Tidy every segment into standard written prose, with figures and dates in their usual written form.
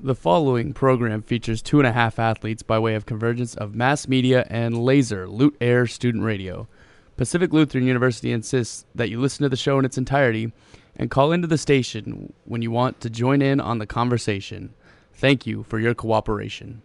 The following program features 2.5 athletes by way of convergence of mass media and laser Loot Air student radio. Pacific Lutheran University insists that you listen to the show in its entirety and call into the station when you want to join in on the conversation. Thank you for your cooperation.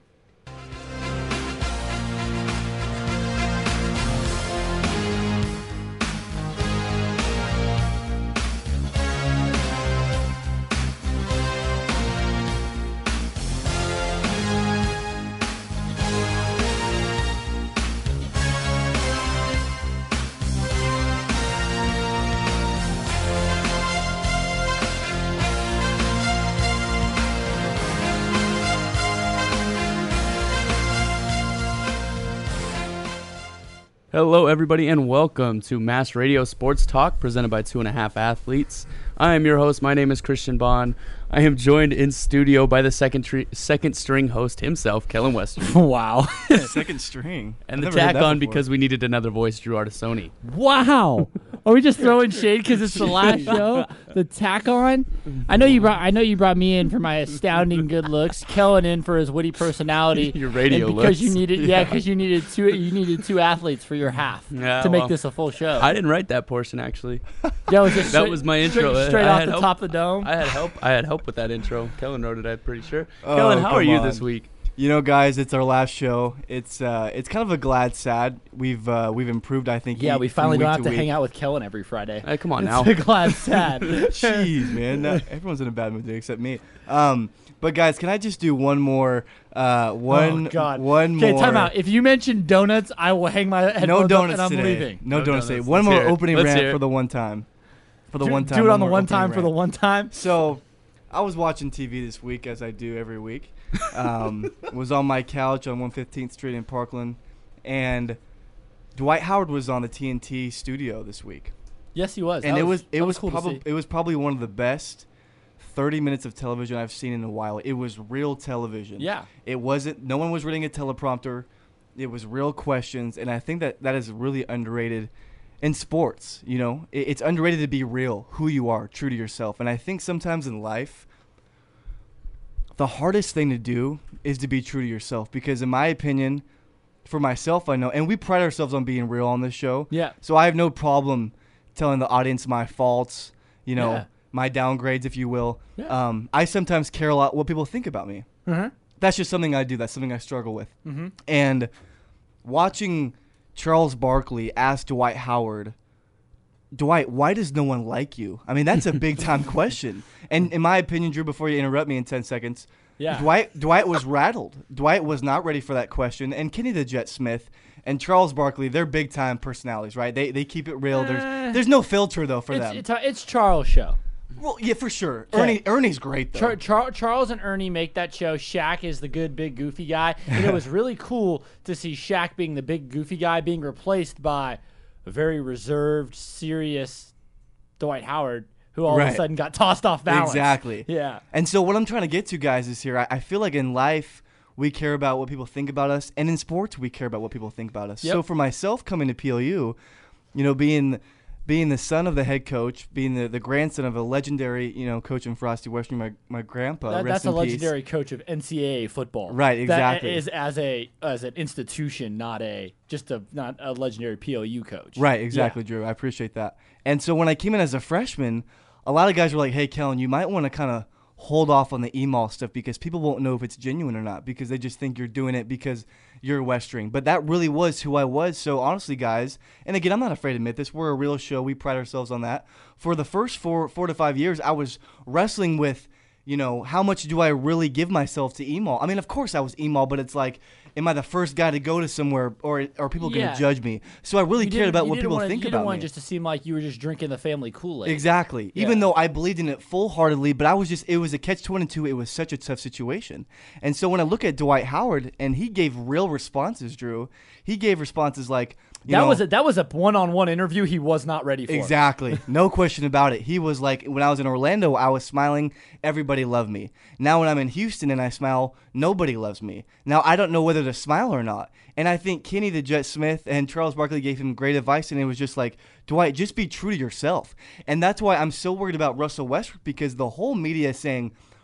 Hello, everybody, and welcome to Mass Radio Sports Talk, presented by 2.5 Athletes. I am your host. My name is Christian Bond. I am joined in studio by the second string host himself, Kellen Western. Wow. Second string. And the tack on because we needed another voice, Drew Artisoni. Wow. Are we just throwing shade because it's the last show? The tack on? I know you brought me in for my astounding good looks, Kellen in for his witty personality. Your radio and because looks. because you needed two athletes for your half to make this a full show. I didn't write that portion, actually. That was my intro. Straight off the top of the dome. I had help with that intro. Kellen wrote it, I'm pretty sure. Kellen, how are you this week? You know, guys, it's our last show. It's kind of a glad sad. We've improved, I think. Yeah, we finally don't have to week. hang out with Kellen every Friday. Hey, come on it's now. a glad sad. Jeez, man. Everyone's in a bad mood today except me. But guys, can I just do one more? One more. Okay, time out. If you mention donuts, I will hang my headphones No donuts up and I'm today. leaving. No donuts today. Let's One more hear it. opening Let's rant hear it. for the one time. Do it on the one time for the one time. So, I was watching TV this week, as I do every week. Was on my couch on 115th Street in Parkland, and Dwight Howard was on the TNT studio this week. Yes, he was. And it was cool to see. it was probably one of the best 30 minutes of television I've seen in a while. It was real television. Yeah. It wasn't. No one was reading a teleprompter. It was real questions, and I think that is really underrated in sports. You know, it's underrated to be real, who you are, true to yourself. And I think sometimes in life, the hardest thing to do is to be true to yourself, because in my opinion, for myself, I know, and we pride ourselves on being real on this show. Yeah. So I have no problem telling the audience my faults, Yeah. my downgrades, if you will. Yeah. I sometimes care a lot what people think about me. Mm-hmm. That's just something I do. That's something I struggle with. Mm-hmm. And watching Charles Barkley ask Dwight Howard, Dwight, why does no one like you? I mean, that's a big-time question. And in my opinion, Drew, before you interrupt me in 10 seconds, Yeah. Dwight was rattled. Dwight was not ready for that question. And Kenny the Jet Smith and Charles Barkley, they're big-time personalities, right? They keep it real. There's no filter, though, for them. It's Charles' show. Well, yeah, for sure. Okay. Ernie's great, though. Charles and Ernie make that show. Shaq is the good, big, goofy guy. And it was really cool to see Shaq being the big, goofy guy being replaced by a very reserved, serious Dwight Howard, who all of a sudden got tossed off balance. Exactly. Yeah. And so what I'm trying to get to, guys, is here. I feel like in life, we care about what people think about us. And in sports, we care about what people think about us. Yep. So for myself coming to PLU, being the son of the head coach, being the grandson of a legendary, coach in Frosty Western, my grandpa, That's rest a in peace. legendary coach of NCAA football. Right, exactly. That is as an institution, not a legendary PLU coach. Right, exactly, Yeah. Drew. I appreciate that. And so when I came in as a freshman, a lot of guys were like, hey, Kellen, you might want to kind of hold off on the email stuff because people won't know if it's genuine or not because they just think you're doing it because you're a Western. But that really was who I was. So honestly, guys, and again, I'm not afraid to admit this. We're a real show. We pride ourselves on that. For the first 4 to 5 years, I was wrestling with, how much do I really give myself to email? I mean, of course I was email, but it's like, am I the first guy to go to somewhere or are people going to judge me? So I really cared about what people think about me. You didn't want just to seem like you were just drinking the family Kool-Aid. Exactly. Yeah. Even though I believed in it full-heartedly, but it was a catch-22. It was such a tough situation. And so when I look at Dwight Howard, and he gave real responses, Drew, he gave responses like, that was a one-on-one interview he was not ready for. Exactly. No question about it. He was like, when I was in Orlando, I was smiling. Everybody loved me. Now when I'm in Houston and I smile, nobody loves me. Now I don't know whether to smile or not. And I think Kenny the Jet Smith and Charles Barkley gave him great advice, and it was just like, Dwight, just be true to yourself. And that's why I'm so worried about Russell Westbrook, because the whole media is saying,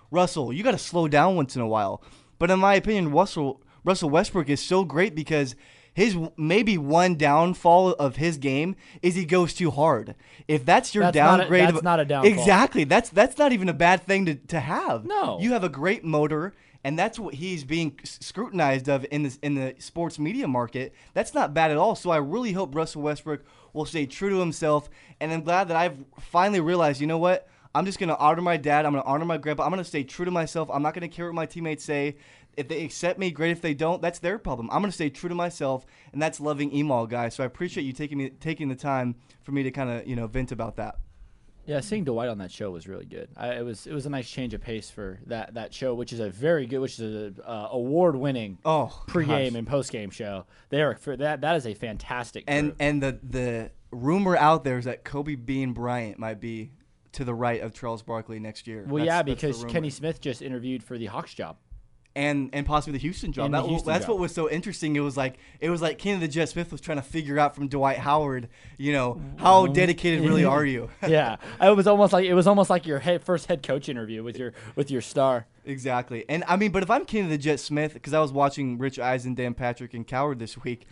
Russell, you got to slow down once in a while. But in my opinion, Russell Westbrook is so great because his maybe one downfall of his game is he goes too hard. If that's your downgrade, that's not a downfall. Exactly. That's not even a bad thing to have. No. You have a great motor, and that's what he's being scrutinized of in the sports media market. That's not bad at all. So I really hope Russell Westbrook will stay true to himself, and I'm glad that I've finally realized, you know what? I'm just going to honor my dad. I'm going to honor my grandpa. I'm going to stay true to myself. I'm not going to care what my teammates say. If they accept me, great. If they don't, that's their problem. I'm going to stay true to myself, and that's loving Emal, guys. So I appreciate you taking the time for me to kind of vent about that. Yeah, seeing Dwight on that show was really good. It was a nice change of pace for that show, which is a award-winning pregame and postgame show. That is a fantastic group. And the rumor out there is that Kobe Bean Bryant might be to the right of Charles Barkley next year. Well, because Kenny Smith just interviewed for the Hawks job. And possibly the Houston job. That's what was so interesting. It was like Kenny the Jet Smith was trying to figure out from Dwight Howard, how dedicated really are you? Yeah, it was almost like your first head coach interview with your star. Exactly. And I mean, but if I'm Kenny the Jet Smith, because I was watching Rich Eisen, Dan Patrick, and Coward this week,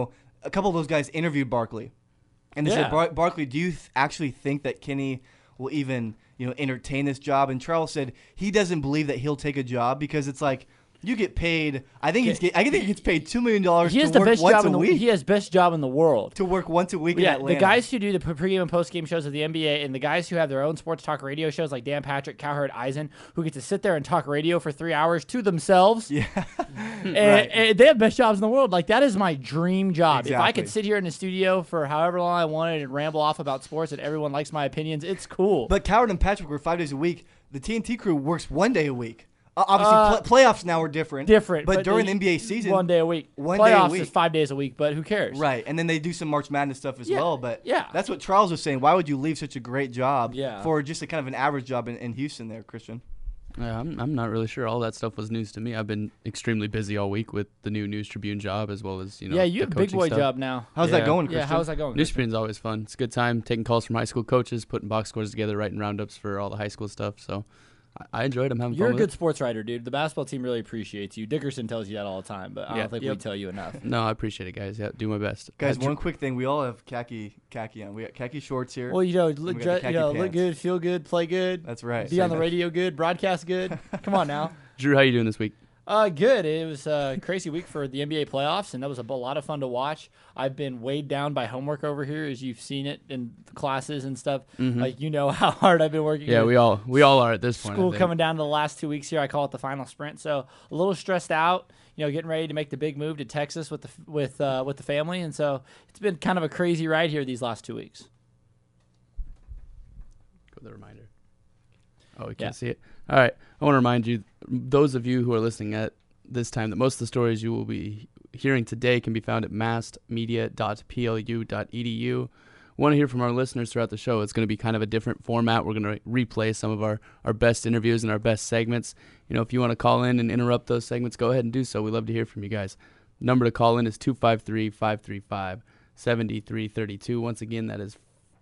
a couple of those guys interviewed Barkley, and they said, Barkley, do you actually think that Kenny will even entertain this job? And Charles said he doesn't believe that he'll take a job because it's like you get paid. I think he gets paid $2 million to work once a week. He has best job in the world to work once a week in Atlanta. The guys who do the pregame and postgame shows of the NBA, and the guys who have their own sports talk radio shows like Dan Patrick, Cowherd, Eisen, who get to sit there and talk radio for 3 hours to themselves. Yeah, and they have best jobs in the world. Like, that is my dream job. Exactly. If I could sit here in the studio for however long I wanted and ramble off about sports and everyone likes my opinions, it's cool. But Cowherd and Patrick were 5 days a week. The TNT crew works 1 day a week. Obviously, playoffs now are different. But during the NBA season, 1 day a week. Playoffs is 5 days a week, but who cares? Right, and then they do some March Madness stuff as well. But yeah, that's what Charles was saying. Why would you leave such a great job for just a kind of an average job in Houston there, Christian? I'm not really sure. All that stuff was news to me. I've been extremely busy all week with the new News Tribune job as well as, Yeah, you have a big boy job now. How's that going, Christian? Yeah, how's that going? News Tribune's always fun. It's a good time taking calls from high school coaches, putting box scores together, writing roundups for all the high school stuff. So I enjoyed it. I'm having fun. You're a good sports writer, dude. The basketball team really appreciates you. Dickerson tells you that all the time, but I don't think we tell you enough. No, I appreciate it, guys. Yeah, do my best. Guys, one quick thing. We all have khaki on. We got khaki shorts here. Well, look good, feel good, play good. That's right. Be on the radio good, broadcast good. Come on now. Drew, how you doing this week? Good. It was a crazy week for the NBA playoffs, and that was a lot of fun to watch. I've been weighed down by homework over here, as you've seen it in classes and stuff. Mm-hmm. Like, how hard I've been working. Yeah, we all are at this point. School coming down to the last 2 weeks here. I call it the final sprint. So a little stressed out. Getting ready to make the big move to Texas with the family, and so it's been kind of a crazy ride here these last 2 weeks. Go the reminder. Oh, we can't see it. All right. I want to remind you, those of you who are listening at this time, that most of the stories you will be hearing today can be found at massmedia.plu.edu. We want to hear from our listeners throughout the show. It's going to be kind of a different format. We're going to replay some of our best interviews and our best segments. If you want to call in and interrupt those segments, go ahead and do so. We love to hear from you guys. Number to call in is 253-535-7332. Once again, that is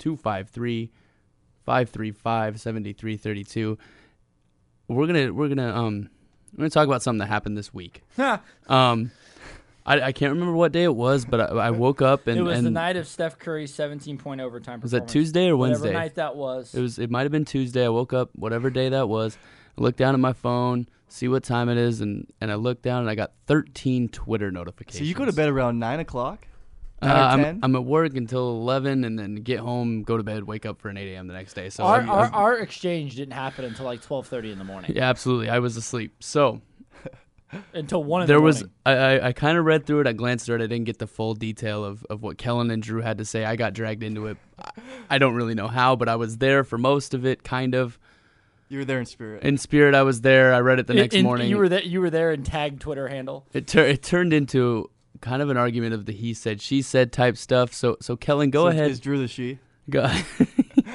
253-535-7332. We're gonna talk about something that happened this week. I can't remember what day it was, but I woke up and it was the night of Steph Curry's 17-point overtime performance. Was that Tuesday or Wednesday? Whatever night that was. It might have been Tuesday. I woke up, whatever day that was. I looked down at my phone, see what time it is, and I looked down and I got 13 Twitter notifications. So you go to bed around 9 o'clock? I'm at work until 11, and then get home, go to bed, wake up for an 8 a.m. the next day. So our exchange didn't happen until like 12:30 in the morning. Yeah, absolutely. I was asleep. So until 1 in the morning. I kind of read through it. I glanced through it. I didn't get the full detail of what Kellen and Drew had to say. I got dragged into it. I don't really know how, but I was there for most of it, kind of. You were there in spirit. In spirit, I was there. I read it the next morning. You were there and tagged Twitter handle. It turned into kind of an argument of the he said, she said type stuff. So Kellen, go ahead. Is Drew the she? Go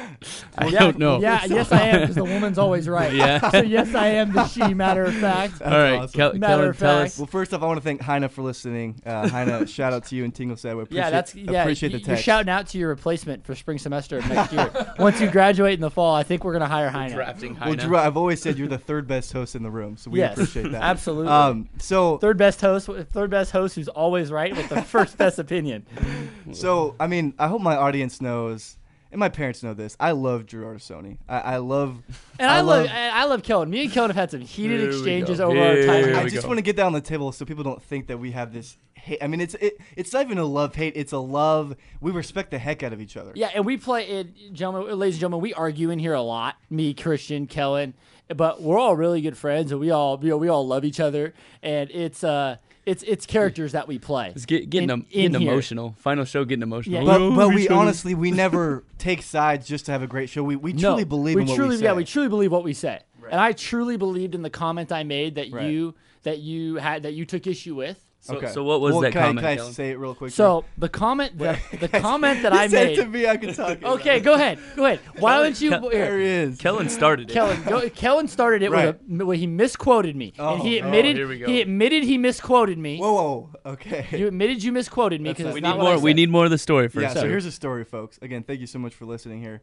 I don't know. Yeah, yes, I am, because the woman's always right. Yeah. So yes, I am the she. Matter of fact. All right, awesome. Matter Kellen, of tell fact. us. Well, first off, I want to thank Heine for listening. Heine, shout out to you and Tingle said. We appreciate the You're text. shouting out to your replacement for spring semester of next year. Once you graduate in the fall, I think we're gonna hire Heine. Drafting Well, Heine. Drew, I've always said you're the third best host in the room, so we Yes, appreciate that. absolutely. So Third best host who's always right with the first best opinion. I mean, I hope my audience knows, and my parents know this. I love Drew Artisoni. I love. And I love Kellen. Me and Kellen have had some heated Here we exchanges go. over our time. Here I we just go. want to get that on the table so people don't think that we have this hate. I mean, it's not even a love hate. It's a love. We respect the heck out of each other. Yeah, and we play it, gentlemen, ladies and gentlemen. We argue in here a lot. Me, Christian, Kellen, but we're all really good friends, and we all love each other. And it's characters that we play. It's getting in here. emotional. Final show getting emotional. Yeah. But we honestly we never take sides just to have a great show. We truly believe in what we say. Yeah, we truly believe what we say. Right. And I truly believed in the comment I made that Right. you took issue with. So what was that comment, Can I Kellen? say it real quick? So the comment that I Say it to made. me. I can talk. Okay, go ahead. Why don't you? There he is. Kellen started it. Kellen started it Right. with he misquoted me, and he Oh, admitted here we go. he misquoted me. Whoa. Okay. You admitted you misquoted me That's because not- it's We not need what I more. We said. need more of the story Yeah. first. So here's a story, folks. Again, thank you so much for listening here.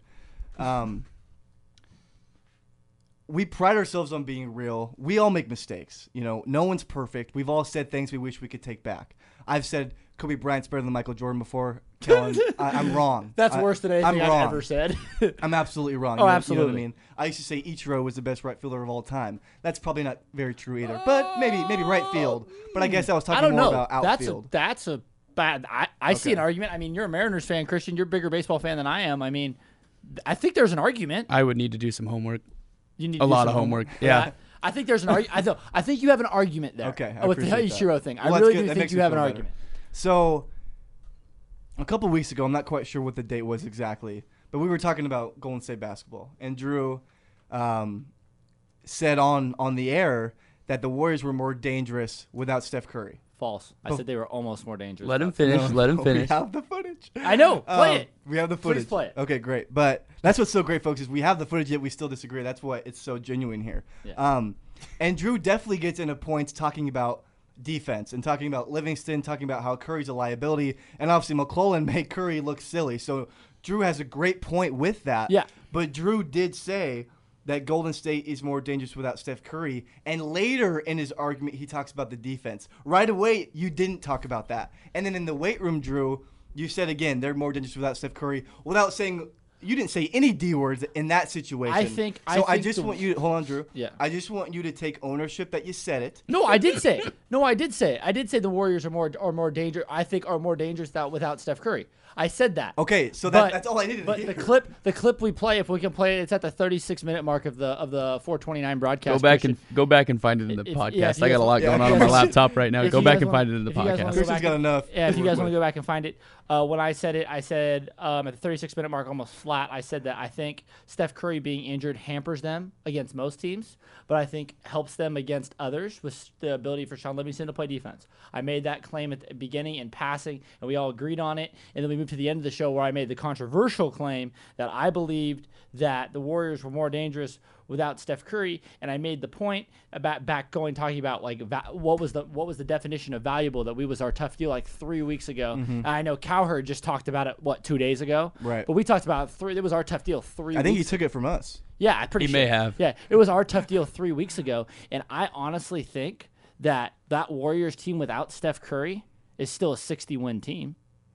We pride ourselves on being real. We all make mistakes. You know, no one's perfect. We've all said things we wish we could take back. I've said Kobe Bryant's better than Michael Jordan before. Kellen, I'm wrong. That's worse than anything I'm wrong. I've ever said. I'm absolutely wrong. Oh, You know what I absolutely. mean? I used to say Ichiro was the best right fielder of all time. That's probably not very true either. But maybe right field. But I guess I was I talking don't more know. about outfield. That's a bad. I see Okay. an argument. I mean, you're a Mariners fan, Christian. You're a bigger baseball fan than I am. I mean, I think there's an argument. I would need to do some homework. You need A to do lot some of homework. Yeah. I think there's an argument. I think you have an argument there. Okay, I with the appreciate that. Ichiro thing. Well, I that's really good. do That think makes you me have an feel better. argument. So, a couple weeks ago, I'm not quite sure what the date was exactly, but we were talking about Golden State basketball, and Drew said on the air that the Warriors were more dangerous without Steph Curry. False. I said they were almost more dangerous. Let him finish. No, Let him finish. We have the footage. I know. Play it. We have the Please footage. play it. Okay, great. But that's what's so great, folks, is we have the footage, yet we still disagree. That's what it's so genuine here. Yeah. And Drew definitely gets into points talking about defense and talking about Livingston, talking about how Curry's a liability, and obviously McClellan made Curry look silly. So Drew has a great point with that. Yeah. But Drew did say that Golden State is more dangerous without Steph Curry. And later in his argument, he talks about the defense. Right away, you didn't talk about that. And then in the weight room, Drew, you said again, they're more dangerous without Steph Curry, without saying – you didn't say any D words in that situation. I think just want you – hold on, Drew. Yeah. I just want you to take ownership that you said it. No, I did say it. I did say the Warriors are more dangerous. I think are more dangerous without Steph Curry. I said that. Okay, so But- that's all I needed to But hear. the clip we play, if we can play it, it's at the 36-minute mark of the 429 broadcast. Go back and find it in the If- podcast. yeah, if you I got guys a lot want- going yeah, on my if- laptop right now. if Go you back guys and want- find it in the if you guys wanna podcast. go Christian's back got and- enough. Yeah, if you to guys work want to with. go back and find it, when I said it, I said at the 36-minute mark, almost flat, I said that I think Steph Curry being injured hampers them against most teams, but I think helps them against others with the ability for Sean Livingston to play defense. I made that claim at the beginning in passing, and we all agreed on it. And then we moved to the end of the show where I made the controversial claim that I believed that the Warriors were more dangerous without Steph Curry, and I made the point about talking about like what was the definition of valuable that was our tough deal like 3 weeks ago. And I know Cowherd just talked about it 2 days ago, Right. But we talked about it was our tough deal 3 weeks. I think he took it from us. Yeah, I'm pretty He sure. may have. Yeah, it was our tough deal 3 weeks ago, and I honestly think that Warriors team without Steph Curry is still a 60-win team.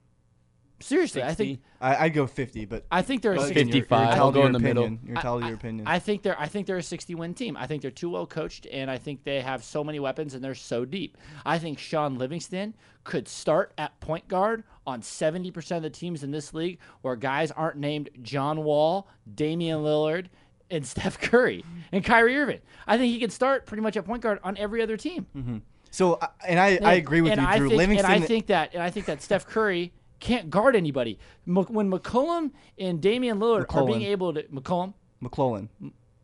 Seriously, 60? I'd go 50, but I think they're a well, 60. again, you're 55. entitled I'll to go your in the middle. opinion. You're entitled to your opinion. I think they're a 60-win team. I think they're too well coached, and I think they have so many weapons, and they're so deep. I think Sean Livingston could start at point guard on 70% of the teams in this league where guys aren't named John Wall, Damian Lillard, and Steph Curry, and Kyrie Irving. I think he can start pretty much at point guard on every other team. So, I agree with you, Drew. Livingston. I think that Steph Curry can't guard anybody. When McCollum and Damian Lillard are being able to McCollum. McClellan.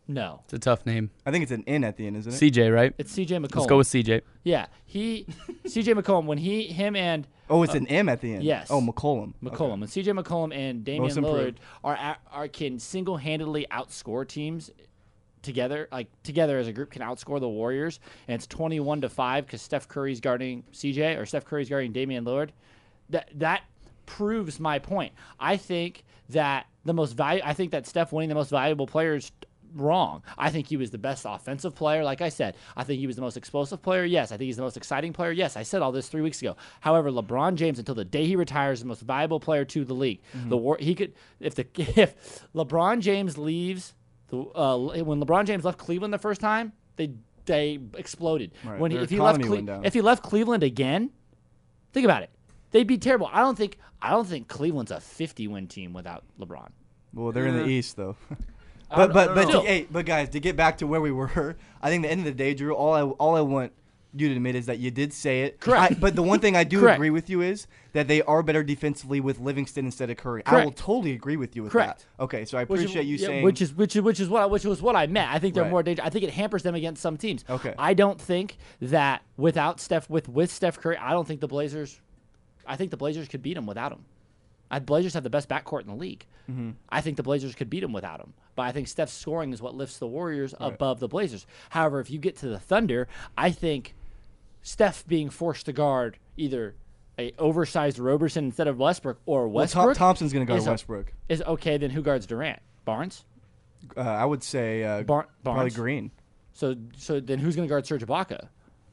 No. It's a tough name. I think it's an N at the end, isn't it? CJ, right? It's C.J. McCollum. Let's go with CJ. Yeah. C.J. McCollum, when him and Oh, it's an M at the end. yes. Oh, McCollum. McCollum. When C.J. McCollum and Damian Most Lillard improved. can single-handedly outscore teams together, together as a group can outscore the Warriors, and it's 21-5 because Steph Curry's guarding CJ or Steph Curry's guarding Damian Lillard. That proves my point. I think that I think that Steph winning the most valuable player is wrong. I think he was the best offensive player. Like I said, I think he was the most explosive player. Yes. I think he's the most exciting player. Yes. I said all this 3 weeks ago. However, LeBron James, until the day he retires, is the most valuable player to the league. If LeBron James leaves, when LeBron James left Cleveland the first time, they exploded. Right. If he left Cleveland again, think about it. They'd be terrible. I don't think Cleveland's a 50-win team without LeBron. Well, they're in the East though. I don't know. But guys, to get back to where we were, I think at the end of the day, Drew, all I want you to admit is that you did say it. Correct. But the one thing I do Correct. agree with you is that they are better defensively with Livingston instead of Curry. Correct. I will totally agree with you with Correct. that. Okay, so I appreciate you saying which was what I meant. I think they're Right. more dangerous. I think it hampers them against some teams. Okay. I don't think that with Steph Curry, I don't think the Blazers could beat him without him. The Blazers have the best backcourt in the league. Mm-hmm. I think the Blazers could beat him without him. But I think Steph's scoring is what lifts the Warriors above the Blazers. However, if you get to the Thunder, I think Steph being forced to guard either a oversized Roberson instead of Westbrook or Westbrook. Thompson's going to guard is Westbrook. Is okay. Then who guards Durant? Barnes. I would say Barnes. probably Green. So then who's going to guard Serge Ibaka?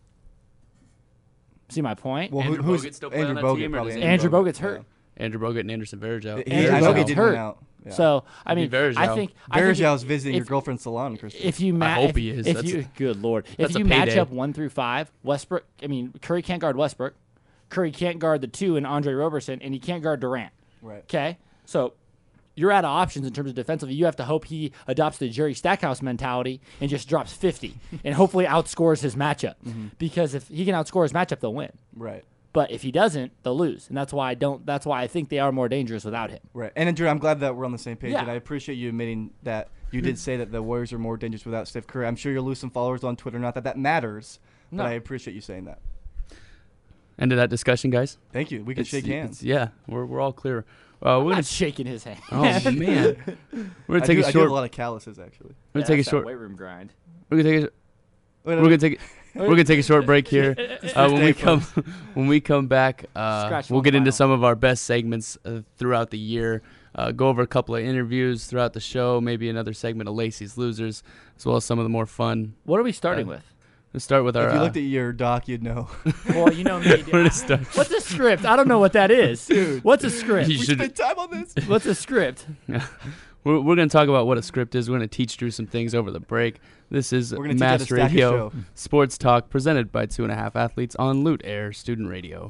See my point? Well, Andrew who's Bogut still play Andrew on that Bogut? team, or Probably does Andrew Bogut's hurt. Andrew Bogut and Anderson Varejao. Andrew I know he Bogut's did hurt. win out. Yeah. So I mean, Maybe Varejao. I think Varejau's visiting your if- girlfriend's salon, Kristen. If you I hope he is. If That's- you, good lord, that's if a you match payday. up 1 through 5, Westbrook. I mean, Curry can't guard Westbrook. Curry can't guard the 2 and Andre Roberson, and he can't guard Durant. Right. Okay, so you're out of options in terms of defensively. You have to hope he adopts the Jerry Stackhouse mentality and just drops 50 and hopefully outscores his matchup. Because if he can outscore his matchup, they'll win. Right. But if he doesn't, they'll lose, and that's why I think they are more dangerous without him. Right. And Drew, I'm glad that we're on the same page, Yeah. and I appreciate you admitting that you did say that the Warriors are more dangerous without Steph Curry. I'm sure you'll lose some followers on Twitter. Not that that matters, No. but I appreciate you saying that. End of that discussion, guys. Thank you. We can shake hands. Yeah, we're all clear. I'm We're gonna not shaking his hand. Oh man, we're gonna take a I do short. have a lot of calluses, actually. We're gonna take a That's that short. weight room grind. We're gonna take a. Wait, We're gonna take. We're gonna take a short break here. day, When we come back, Scratch we'll one get into final. some of our best segments throughout the year. Go over a couple of interviews throughout the show, maybe another segment of Lacey's Losers, as well as some of the more fun. What are we starting with? Let's start with our. If you looked at your doc, you'd know. Well, you know me. We're gonna start. What's a script? I don't know what that is. Dude. What's a script? You We should- spent time on this. What's a script? We're going to talk about what a script is. We're going to teach Drew some things over the break. This is We're gonna teach how to Mass stack a Radio show. Sports Talk presented by 2.5 Athletes on Loot Air Student Radio.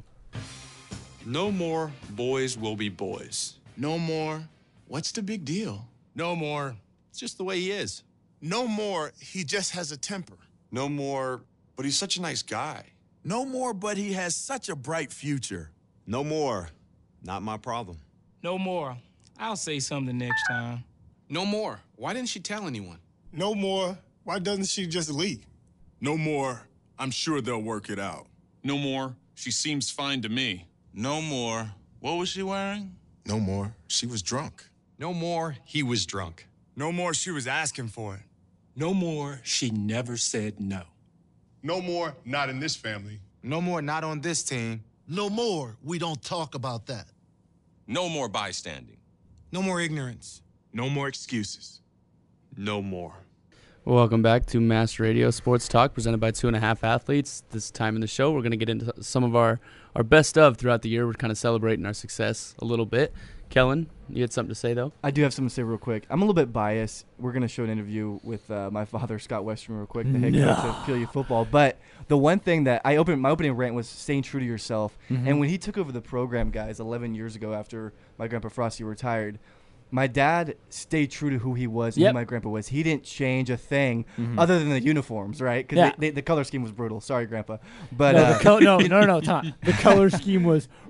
No more boys will be boys. No more. What's the big deal? No more. It's just the way he is. No more. He just has a temper. No more. But he's such a nice guy. No more, but he has such a bright future. No more. Not my problem. No more. I'll say something next time. No more. Why didn't she tell anyone? No more. Why doesn't she just leave? No more. I'm sure they'll work it out. No more. She seems fine to me. No more. What was she wearing? No more. She was drunk. No more, he was drunk. No more. She was asking for it. No more, she never said no. No more, not in this family. No more. Not on this team. No more. We don't talk about that. No more bystanding. No more ignorance. No more excuses. No more. Welcome back to Mass Radio Sports Talk presented by 2.5 Athletes. This time in the show, we're going to get into some of our best of throughout the year. We're kind of celebrating our success a little bit. Kellen, you had something to say, though? I do have something to say real quick. I'm a little bit biased. We're going to show an interview with my father, Scott Western, real quick, the head coach of PLU football. But the one thing that my opening rant was staying true to yourself. And when he took over the program, guys, 11 years ago after my grandpa Frosty retired, my dad stayed true to who he was and Yep. who my grandpa was. He didn't change a thing other than the uniforms, right? Because Yeah. the color scheme was brutal. Sorry, Grandpa. But No, Tom. The color scheme was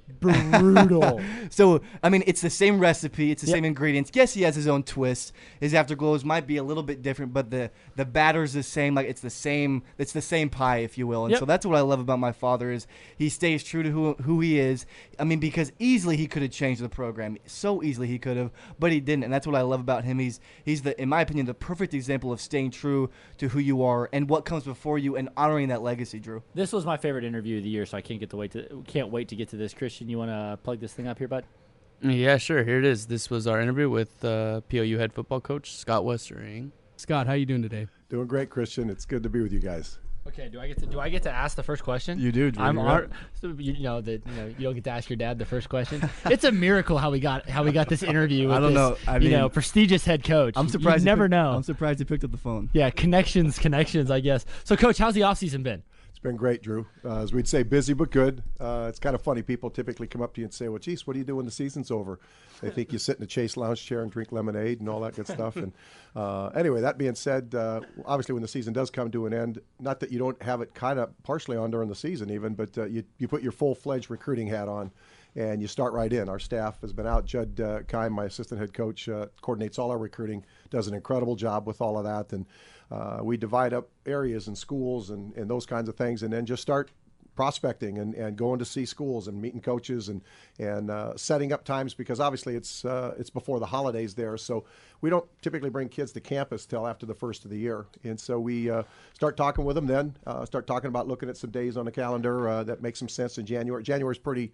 Brutal. So, I mean, it's the same recipe. It's the same ingredients. Yes, he has his own twist. His afterglows might be a little bit different, but the batter's the same. Like, it's the same pie, if you will. And so that's what I love about my father is he stays true to who he is. I mean, because easily he could have changed the program. So easily he could have, but he didn't. And that's what I love about him. He's in my opinion, the perfect example of staying true to who you are and what comes before you and honoring that legacy, Drew. This was my favorite interview of the year, so I can't wait to get to this. Christian, you want to plug this thing up here, bud? Yeah, sure. Here it is. This was our interview with POU head football coach Scott Westering. Scott, how you doing today? Doing great, Christian. It's good to be with you guys. Okay, do I get to ask the first question? You do. Drew. So you don't get to ask your dad the first question. It's a miracle how we got this interview. With I don't know. I mean, prestigious head coach. I'm surprised. You never know. I'm surprised he picked up the phone. Yeah, connections, I guess. So, Coach, how's the offseason been? It's been great, Drew. As we'd say, busy but good. It's kind of funny. People typically come up to you and say, well, geez, what do you do when the season's over? They think you sit in a Chase lounge chair and drink lemonade and all that good stuff. And anyway, that being said, obviously when the season does come to an end, not that you don't have it kind of partially on during the season even, but you put your full-fledged recruiting hat on and you start right in. Our staff has been out. Judd Kime, my assistant head coach, coordinates all our recruiting, does an incredible job with all of that. And we divide up areas and schools and those kinds of things, and then just start prospecting and going to see schools and meeting coaches and setting up times, because obviously it's before the holidays there. So we don't typically bring kids to campus till after the first of the year. And so we start talking with them then, start talking about looking at some days on the calendar that make some sense in January. January's pretty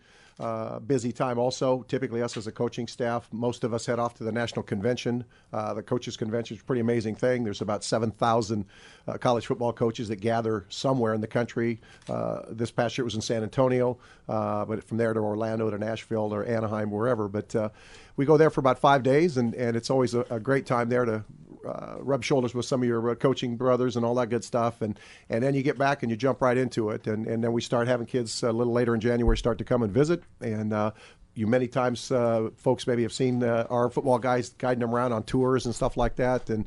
busy time also. Typically us as a coaching staff, most of us head off to the national convention. The coaches convention is a pretty amazing thing. There's about 7,000 college football coaches that gather somewhere in the country. This past year it was in San Antonio, but from there to Orlando to Nashville or Anaheim, wherever. But we go there for about 5 days, and it's always a great time there to rub shoulders with some of your coaching brothers and all that good stuff. And then you get back and you jump right into it. And then we start having kids a little later in January start to come and visit. And you many times folks maybe have seen our football guys guiding them around on tours and stuff like that. And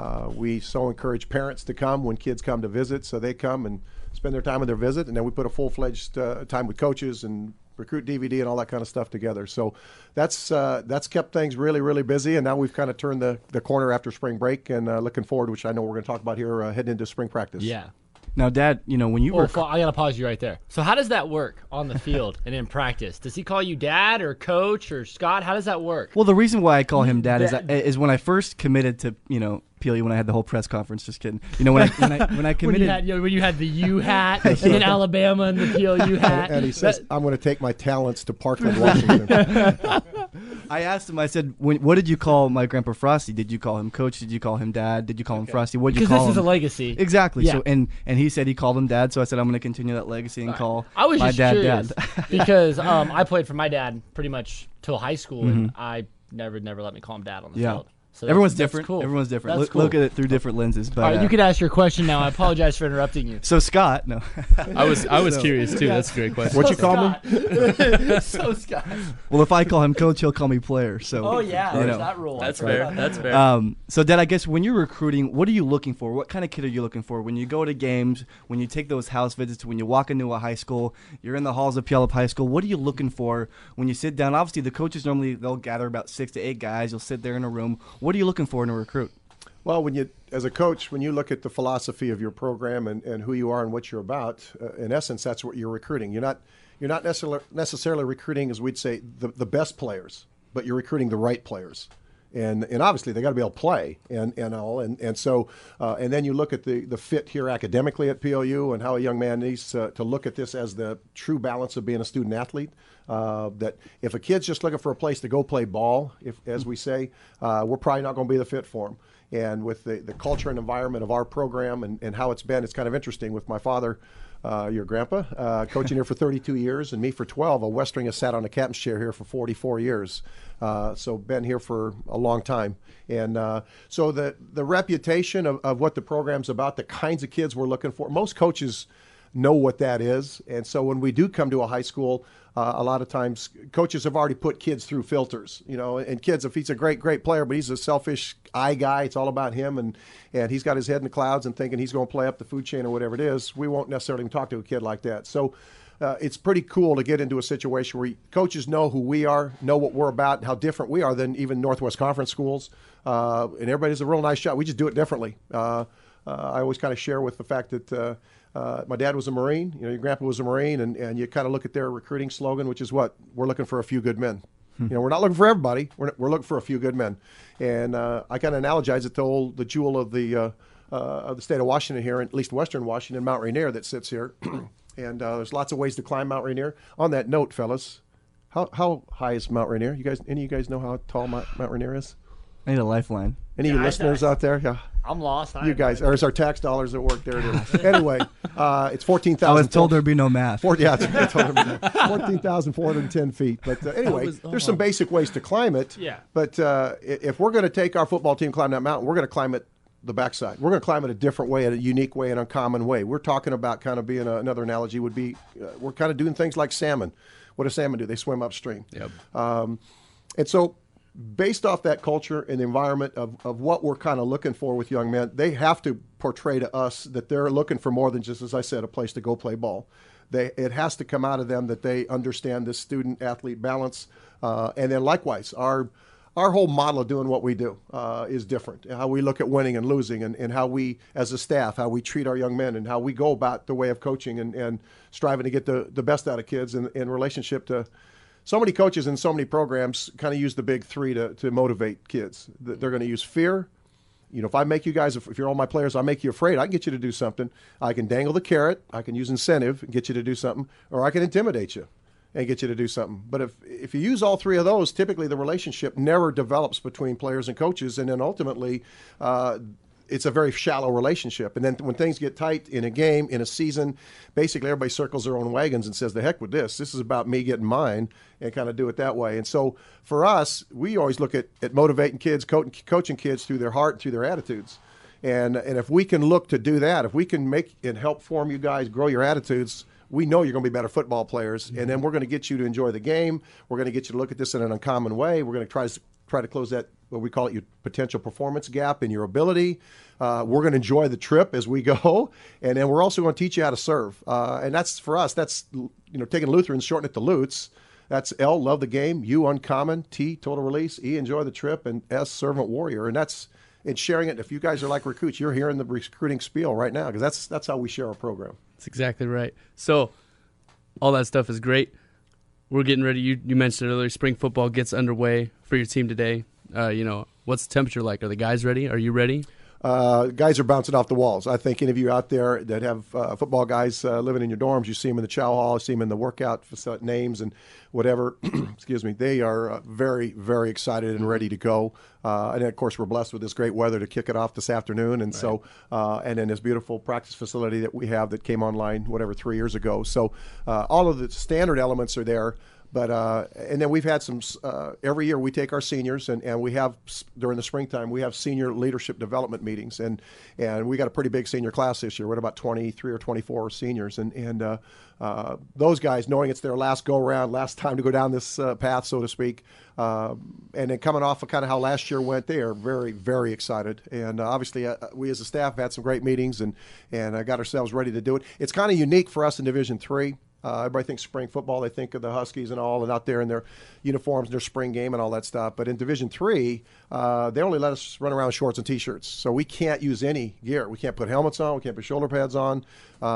we so encourage parents to come when kids come to visit. So they come and spend their time with their visit. And then we put a full-fledged time with coaches and recruit DVD and all that kind of stuff together. So that's kept things really, really busy. And now we've kind of turned the corner after spring break and looking forward, which I know we're going to talk about here, heading into spring practice. Yeah. Now, Dad, when you were... I got to pause you right there. So how does that work on the field and in practice? Does he call you Dad or Coach or Scott? How does that work? Well, the reason why I call him Dad is when I first committed to, PLU, when I had the whole press conference. Just kidding. When I committed... when you had the U hat and then Alabama and the PLU hat. And he says, I'm going to take my talents to Parkland, Washington. I asked him, I said, what did you call my Grandpa Frosty? Did you call him Coach? Did you call him Dad? Did you call him Frosty? What did you call him? Because this is a legacy. Exactly. Yeah. So and he said he called him Dad, so I said I'm going to continue that legacy and call I was my just dad curious Dad. because I played for my dad pretty much till high school, and I never let me call him Dad on the field. So everyone's that's different. Cool. Everyone's different. That's cool. Look at it through different lenses. But all right, you can ask your question now. I apologize for interrupting you. So Scott, no, I was curious too. That's a great question. What you call me? So Scott. Well, if I call him Coach, he'll call me Player. So there's that rule. That's fair. That's fair. So Dad, I guess when you're recruiting, what are you looking for? What kind of kid are you looking for when you go to games? When you take those house visits? When you walk into a high school? You're in the halls of Puyallup High School. What are you looking for when you sit down? Obviously, the coaches they'll gather about 6 to 8 guys. You'll sit there in a room. What are you looking for in a recruit? Well, as a coach, when you look at the philosophy of your program and who you are and what you're about, in essence, that's what you're recruiting. You're not necessarily recruiting, as we'd say, the best players, but you're recruiting the right players. And obviously they got to be able to play and so then you look at the fit here academically at PLU and how a young man needs to look at this as the true balance of being a student athlete. That if a kid's just looking for a place to go play ball, as we say, we're probably not going to be the fit for him. And with the culture and environment of our program and how it's been, it's kind of interesting with my father, your grandpa, coaching here for 32 years and me for 12. Westering has sat on a captain's chair here for 44 years. So been here for a long time. And so the reputation of what the program's about, the kinds of kids we're looking for, most coaches know what that is. And so when we do come to a high school, a lot of times coaches have already put kids through filters, and kids, if he's a great player, but he's a selfish eye guy, it's all about him, and he's got his head in the clouds and thinking he's going to play up the food chain or whatever it is, we won't necessarily even talk to a kid like that. So it's pretty cool to get into a situation where coaches know who we are, know what we're about, and how different we are than even Northwest Conference schools. And everybody's a real nice job. We just do it differently. I always kind of share with the fact that my dad was a Marine. Your grandpa was a Marine, and you kind of look at their recruiting slogan, which is what? We're looking for a few good men. We're not looking for everybody. We're looking for a few good men. And I kind of analogize it to the jewel of the state of Washington here, at least Western Washington, Mount Rainier, that sits here. And there's lots of ways to climb Mount Rainier. On that note, fellas, how high is Mount Rainier? Any of you guys know how tall Mount Rainier is? I need a lifeline. Any of you listeners out there? Yeah. I'm lost. You guys, or is our tax dollars at work? There it is. Anyway, it's 14,000. I was told there'd be no math. 14,410 feet. But anyway, there's some basic ways to climb it. Yeah. But if we're going to take our football team climb that mountain, we're going to climb it the backside. We're going to climb it a different way, a unique way, an uncommon way. We're talking about kind of being another analogy would be we're kind of doing things like salmon. What do salmon do? They swim upstream. Yep. And so based off that culture and the environment of what we're kind of looking for with young men, they have to portray to us that they're looking for more than just, as I said, a place to go play ball. It has to come out of them that they understand this student-athlete balance. And then likewise, our whole model of doing what we do is different. How we look at winning and losing and how we, as a staff, how we treat our young men and how we go about the way of coaching and striving to get the best out of kids in relationship to so many coaches and so many programs kind of use the big three to motivate kids. They're going to use fear. If I make you guys, if you're all my players, I make you afraid, I can get you to do something. I can dangle the carrot. I can use incentive and get you to do something. Or I can intimidate you and get you to do something. But if you use all three of those, typically the relationship never develops between players and coaches. And then ultimately, it's a very shallow relationship. And then when things get tight in a game, in a season, basically everybody circles their own wagons and says, the heck with this. This is about me getting mine, and kind of do it that way. And so for us, we always look at motivating kids, coaching kids through their heart and through their attitudes. And if we can look to do that, if we can make and help form you guys, grow your attitudes, we know you're going to be better football players. And then we're going to get you to enjoy the game. We're going to get you to look at this in an uncommon way. We're going to try to close that, what we call it, your potential performance gap in your ability. We're going to enjoy the trip as we go. And then we're also going to teach you how to serve. And that's, for us, that's, taking Lutheran, shorten it to Lutz. That's L, love the game. U, uncommon. T, total release. E, enjoy the trip. And S, servant warrior. And that's in sharing it. If you guys are like recruits, you're hearing the recruiting spiel right now, because that's how we share our program. That's exactly right. So all that stuff is great. We're getting ready. You mentioned it earlier. Spring football gets underway for your team today. What's the temperature like? Are the guys ready? Are you ready? Guys are bouncing off the walls. I think any of you out there that have football guys living in your dorms, you see them in the chow hall, you see them in the workout names and whatever. Excuse me. They are very, very excited and ready to go. And then, of course, we're blessed with this great weather to kick it off this afternoon. And so, and then this beautiful practice facility that we have that came online, 3 years ago. So all of the standard elements are there. But and then we've had some every year we take our seniors and we have during the springtime we have senior leadership development meetings and we got a pretty big senior class this year. We're at about 23 or 24 seniors and those guys, knowing it's their last go around, last time to go down this path, so to speak, and then coming off of kind of how last year went, they are very, very excited. And obviously we as a staff had some great meetings and got ourselves ready to do it. It's kind of unique for us in Division III. Everybody thinks spring football. They think of the Huskies and all, and out there in their uniforms and their spring game and all that stuff. But in Division III, they only let us run around in shorts and T-shirts. So we can't use any gear. We can't put helmets on. We can't put shoulder pads on.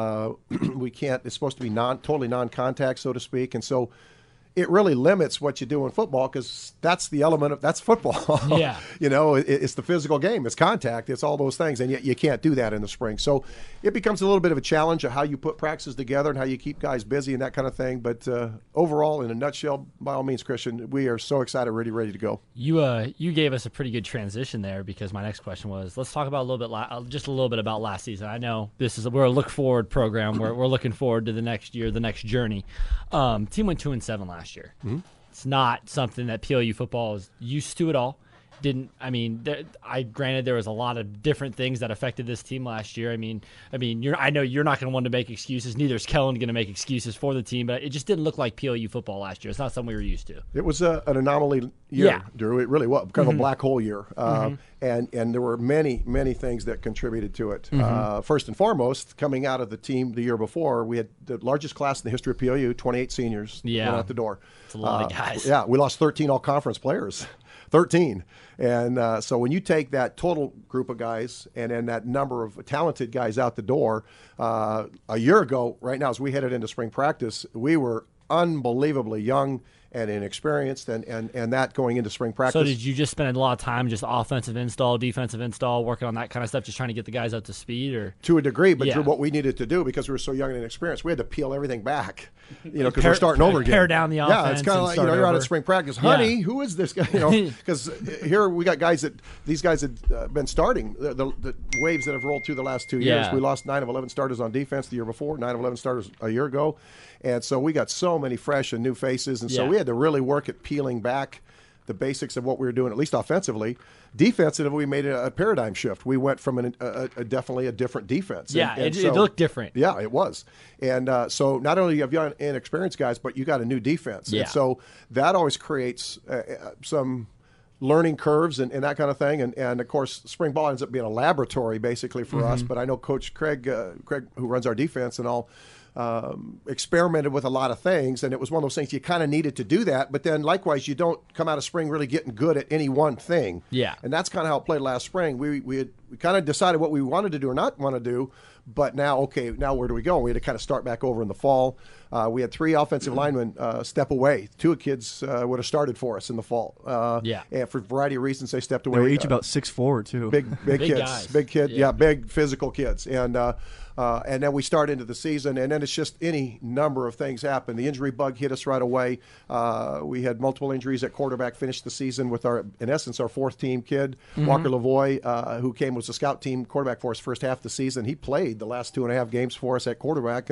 We can't. It's supposed to be totally non-contact, so to speak. And so it really limits what you do in football because that's the element of that's football. Yeah. It's the physical game. It's contact. It's all those things. And yet you can't do that in the spring. So it becomes a little bit of a challenge of how you put practices together and how you keep guys busy and that kind of thing. But overall, in a nutshell, by all means, Christian, we are so excited, ready to go. You gave us a pretty good transition there because my next question was, let's talk about just a little bit about last season. I know we're a look forward program. We're looking forward to the next year, the next journey. Team went 2-7 last year. Mm-hmm. It's not something that PLU football is used to at all. granted there was a lot of different things that affected this team last year. I know you're not going to want to make excuses. Neither is Kellen going to make excuses for the team, but it just didn't look like PLU football last year. It's not something we were used to. It was an anomaly year, Drew. It really was kind of a black hole year, and there were many things that contributed to it. First and foremost, coming out of the team the year before, we had the largest class in the history of PLU, 28 seniors went out the door. It's a lot of guys. Yeah, we lost 13 all-conference players. 13. And so when you take that total group of guys and then that number of talented guys out the door, a year ago, right now, as we headed into spring practice, we were unbelievably young and inexperienced, and that going into spring practice. So did you just spend a lot of time just offensive install, defensive install, working on that kind of stuff, just trying to get the guys up to speed? Or to a degree, but Drew, what we needed to do, because we were so young and inexperienced, we had to peel everything back, because we're starting over again. Pare down the offense. Yeah, it's kind of like, you're out at spring practice. Honey, who is this guy? Because here we got these guys had been starting, the waves that have rolled through the last 2 years. We lost 9 of 11 starters on defense the year before, 9 of 11 starters a year ago. And so we got so many fresh and new faces, and so we had to really work at peeling back the basics of what we were doing, at least offensively. Defensively, we made a paradigm shift. We went from definitely a different defense. It looked different. Yeah, it was. And so not only do you have young and experienced guys, but you got a new defense. And so that always creates some learning curves and that kind of thing. And of course, spring ball ends up being a laboratory basically for us. But I know Coach Craig, who runs our defense and all, experimented with a lot of things, and it was one of those things you kind of needed to do that, but then likewise you don't come out of spring really getting good at any one thing. And that's kind of how it played last spring. We kind of decided what we wanted to do or not want to do, but now where do we go? We had to kind of start back over in the fall. We had 3 offensive linemen step away. 2 kids would have started for us in the fall. And for a variety of reasons they stepped away. They were each about 6'4", too. Big kids. Guys. Big kid. Yeah, big physical kids. And then we start into the season, and then it's just any number of things happen. The injury bug hit us right away. We had multiple injuries at quarterback, finished the season with in essence, our 4th team kid, Walker Lavoie, who was a scout team quarterback for us first half of the season. He played the last 2.5 games for us at quarterback.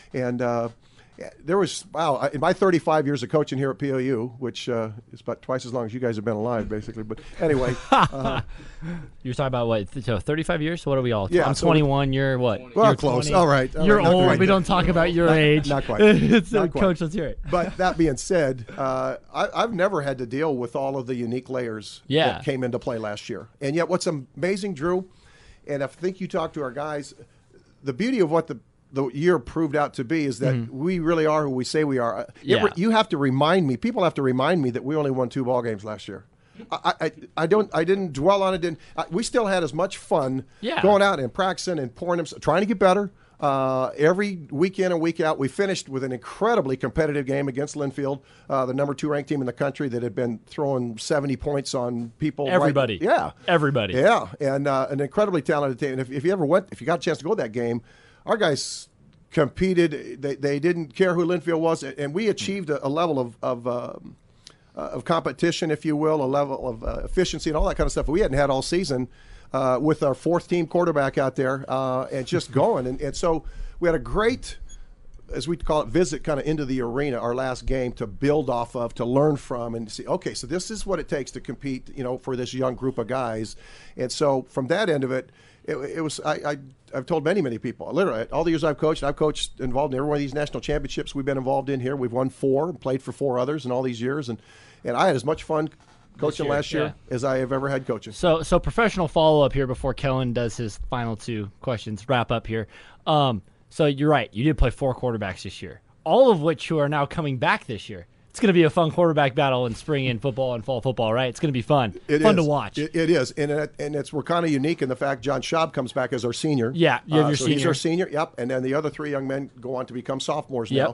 There was, in my 35 years of coaching here at PLU, which is about twice as long as you guys have been alive, basically. But anyway. You're talking about what, so 35 years? So what are we all? Yeah, I'm 21, you're what? Well, you're close. 20. All right. You're old. We don't talk about your age. Not quite. Not quite. Coach, let's hear it. But that being said, I've never had to deal with all of the unique layers that came into play last year. And yet what's amazing, Drew, and I think you talk to our guys, the beauty of what the year proved out to be is that we really are who we say we are. You have to remind me. People have to remind me that we only won 2 ball games last year. I didn't dwell on it. We still had as much fun going out and practicing and pouring them, trying to get better. Every week in and week out, we finished with an incredibly competitive game against Linfield, the number 2 ranked team in the country that had been throwing 70 points on people. Everybody. Everybody. Yeah, and an incredibly talented team. And if you got a chance to go to that game, our guys competed. They didn't care who Linfield was, and we achieved a level of competition, if you will, a level of efficiency and all that kind of stuff we hadn't had all season with our 4th team quarterback out there and just going. And so we had a great, as we call it, visit kind of into the arena, our last game, to build off of, to learn from, and see, okay, so this is what it takes to compete, for this young group of guys. And so from that end of it, it was, I've told many people, literally, all the years I've coached involved in every one of these national championships we've been involved in here. We've won 4 and played for 4 others in all these years. And I had as much fun coaching last year as I have ever had coaching. So professional follow-up here before Kellen does his final 2 questions, wrap up here. So you're right. You did play 4 quarterbacks this year, all of which who are now coming back this year. It's going to be a fun quarterback battle in spring and football and fall football, right? It's going to be fun. Fun to watch. It is. And we're kind of unique in the fact John Schaub comes back as our senior. Yeah, you have your senior. He's our senior, yep. And then the other 3 young men go on to become sophomores now.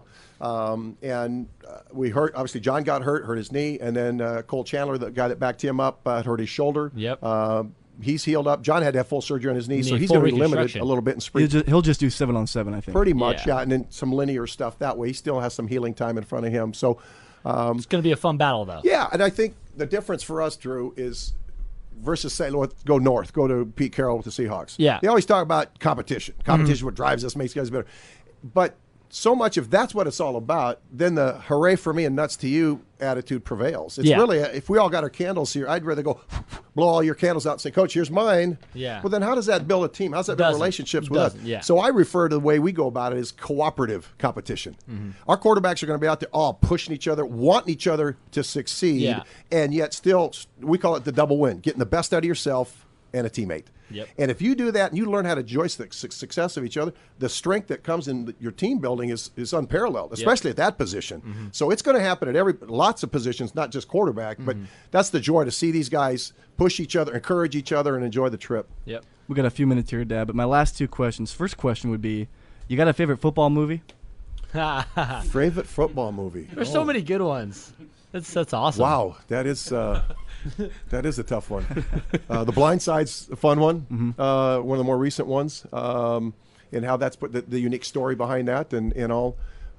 We hurt, obviously John got hurt his knee, and then Cole Chandler, the guy that backed him up, hurt his shoulder. He's healed up. John had to have full surgery on his knee, so he's going to be limited a little bit in spring. He'll just do 7-on-7, I think. Pretty much, and then some linear stuff that way. He still has some healing time in front of him. So it's going to be a fun battle, though. Yeah, and I think the difference for us, Drew, is versus St. Louis, go north, go to Pete Carroll with the Seahawks. Yeah. They always talk about competition. Competition is what drives us, makes guys better. But so much, if that's what it's all about, then the hooray for me and nuts to you attitude prevails. It's really, if we all got our candles here, I'd rather go blow all your candles out and say, Coach, here's mine. Yeah. Well, then how does that build a team? How does that build relationships with us? Yeah. So I refer to the way we go about it as cooperative competition. Our quarterbacks are going to be out there all pushing each other, wanting each other to succeed, and yet still, we call it the double win, getting the best out of yourself and a teammate. Yep. And if you do that and you learn how to enjoy the success of each other, the strength that comes in your team building is unparalleled, especially at that position. So it's going to happen at lots of positions, not just quarterback, but that's the joy to see these guys push each other, encourage each other, and enjoy the trip. Yep. We got a few minutes here, Dad, but my last two questions. First question would be, you got a favorite football movie? Favorite football movie? There's so many good ones. That's awesome. Wow, that is a tough one. The Blind Side's a fun one, one of the more recent ones, and how that's put the unique story behind that, and all.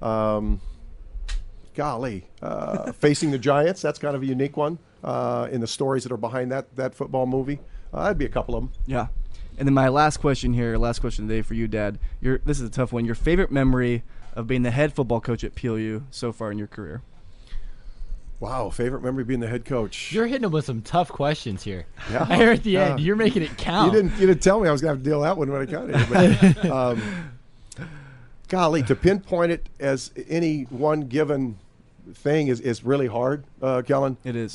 Facing the Giants, that's kind of a unique one in the stories that are behind that football movie. That'd be a couple of them. Yeah. And then my last question today for you, Dad. This is a tough one. Your favorite memory of being the head football coach at PLU so far in your career? Wow, favorite memory being the head coach. You're hitting them with some tough questions here. Yeah. Here at the end, you're making it count. You didn't tell me I was going to have to deal with that one when I got here. But, to pinpoint it as any one given thing is really hard, Kellen. It is.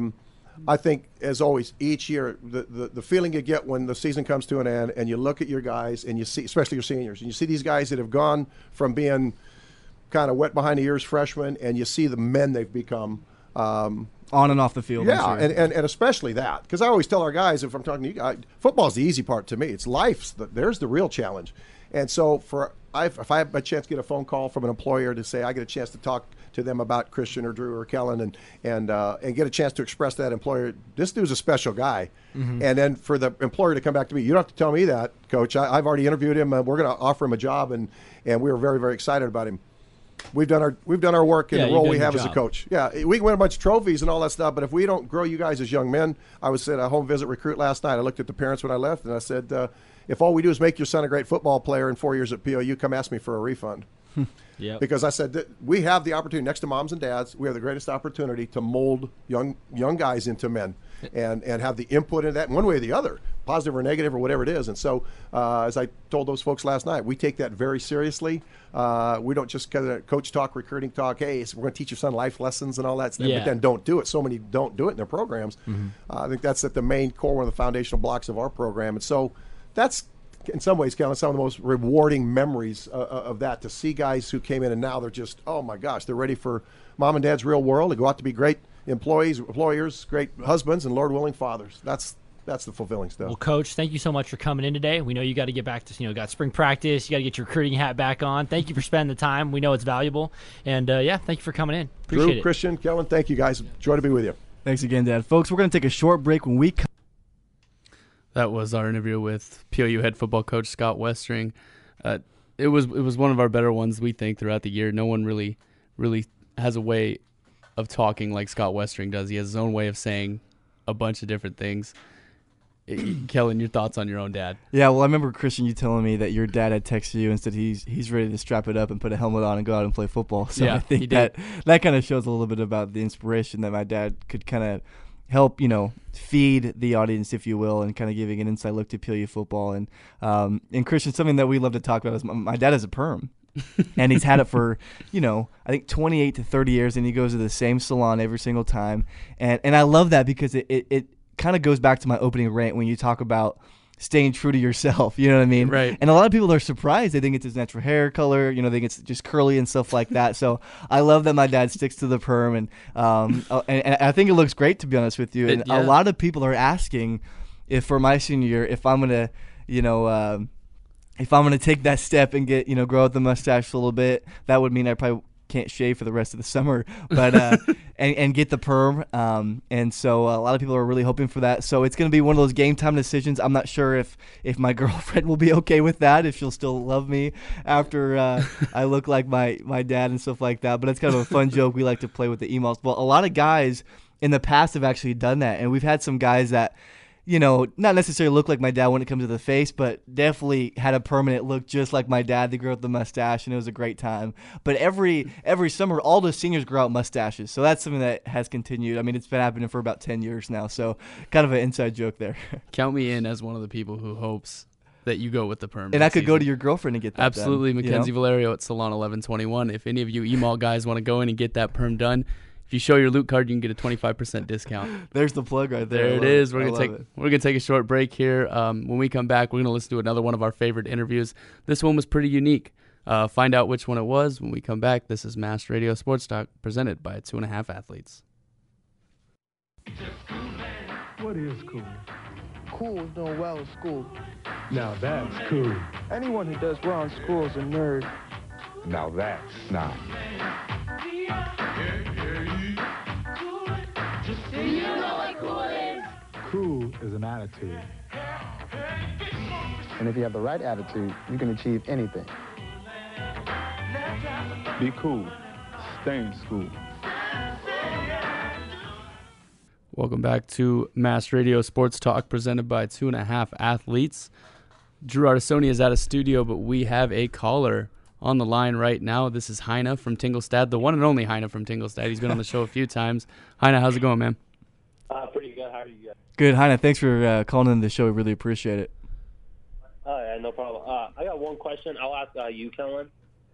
I think, as always, each year, the feeling you get when the season comes to an end and you look at your guys and you see, especially your seniors, and you see these guys that have gone from being kind of wet behind the ears freshmen, and you see the men they've become. On and off the field. Yeah, and especially that. Because I always tell our guys, if I'm talking to you guys, football's the easy part to me. It's life's there's the real challenge. And so if I have a chance to get a phone call from an employer to say I get a chance to talk to them about Christian or Drew or Kellen and get a chance to express to that employer, this dude's a special guy. And then for the employer to come back to me, you don't have to tell me that, Coach. I've already interviewed him. We're going to offer him a job, and we were very, very excited about him. We've done our work in the role we have as a coach. Yeah, we can win a bunch of trophies and all that stuff, but if we don't grow you guys as young men, I was at a home visit recruit last night. I looked at the parents when I left, and I said, if all we do is make your son a great football player in 4 years at POU, come ask me for a refund. Because I said that we have the opportunity, next to moms and dads, we have the greatest opportunity to mold young guys into men and have the input in that in one way or the other, positive or negative or whatever it is. And so, as I told those folks last night, we take that very seriously. We don't just kind of coach talk, recruiting talk, hey, we're going to teach your son life lessons and all that stuff, but then don't do it. So many don't do it in their programs. I think that's at the main core, one of the foundational blocks of our program. And so that's, in some ways, Kellen, some of the most rewarding memories of that, to see guys who came in and now they're just, oh my gosh, they're ready for mom and dad's real world, to go out to be great employers, great husbands, and Lord willing fathers. That's the fulfilling stuff. Well, Coach, thank you so much for coming in today. We know you got to get back to, got spring practice. You got to get your recruiting hat back on. Thank you for spending the time. We know it's valuable. And, thank you for coming in. Appreciate Drew, it. Christian, Kellen, thank you guys. Joy to be with you. Thanks again, Dad. Folks, we're going to take a short break. When we come. That was our interview with POU head football coach Scott Westring. It was one of our better ones, we think, throughout the year. No one really has a way of talking like Scott Westring does. He has his own way of saying a bunch of different things. Kellen, your thoughts on your own dad? Yeah, well, I remember, Christian, you telling me that your dad had texted you and said he's ready to strap it up and put a helmet on and go out and play football. So I think that kind of shows a little bit about the inspiration that my dad could kind of help, feed the audience, if you will, and kind of giving an inside look to PLU football. And Christian, something that we love to talk about is my dad is a perm. And he's had it for, I think 28 to 30 years, and he goes to the same salon every single time. And I love that because it kind of goes back to my opening rant when you talk about staying true to yourself, you know what I mean? Right. And a lot of people are surprised. They think it's his natural hair color, they think it's just curly and stuff like that. So I love that my dad sticks to the perm, and I think it looks great, to be honest with you. And a lot of people are asking if for my senior year, if I'm going to, if I'm going to take that step and get, grow out the mustache a little bit, that would mean I probably can't shave for the rest of the summer, but and get the perm. And so a lot of people are really hoping for that. So it's going to be one of those game time decisions. I'm not sure if my girlfriend will be okay with that, if she'll still love me after I look like my dad and stuff like that. But it's kind of a fun joke we like to play with the emails. Well, a lot of guys in the past have actually done that, and we've had some guys that not necessarily look like my dad when it comes to the face, but definitely had a permanent look just like my dad. They grew up with the mustache, and it was a great time. But every summer, all the seniors grow out mustaches, so that's something that has continued. I mean, it's been happening for about 10 years now, so kind of an inside joke there. Count me in as one of the people who hopes that you go with the perm. And I could go to your girlfriend and get that Absolutely, done. Mackenzie Valerio at Salon 1121. If any of you email guys want to go in and get that perm done, if you show your Loot card, you can get a 25% discount. There's the plug right there. There it is. We're gonna take a short break here. When we come back, we're gonna listen to another one of our favorite interviews. This one was pretty unique. Find out which one it was when we come back. This is Mass Radio Sports Talk presented by 2.5 Athletes. What is cool? Cool is doing well in school. Now that's cool. Anyone who does well in school is a nerd. Now that's snot. Do you know what cool is? Cool is an attitude. And if you have the right attitude, you can achieve anything. Be cool. Stay in school. Welcome back to Mass Radio Sports Talk presented by 2.5 Athletes. Drew Artisoni is out of studio, but we have a caller on the line right now. This is Heine from Tingelstad, the one and only Heine from Tingelstad. He's been on the show a few times. Heine, how's it going, man? Pretty good. How are you guys? Good, Heine. Thanks for calling in the show. We really appreciate it. Yeah, no problem. I got one question. I'll ask you, Kellen.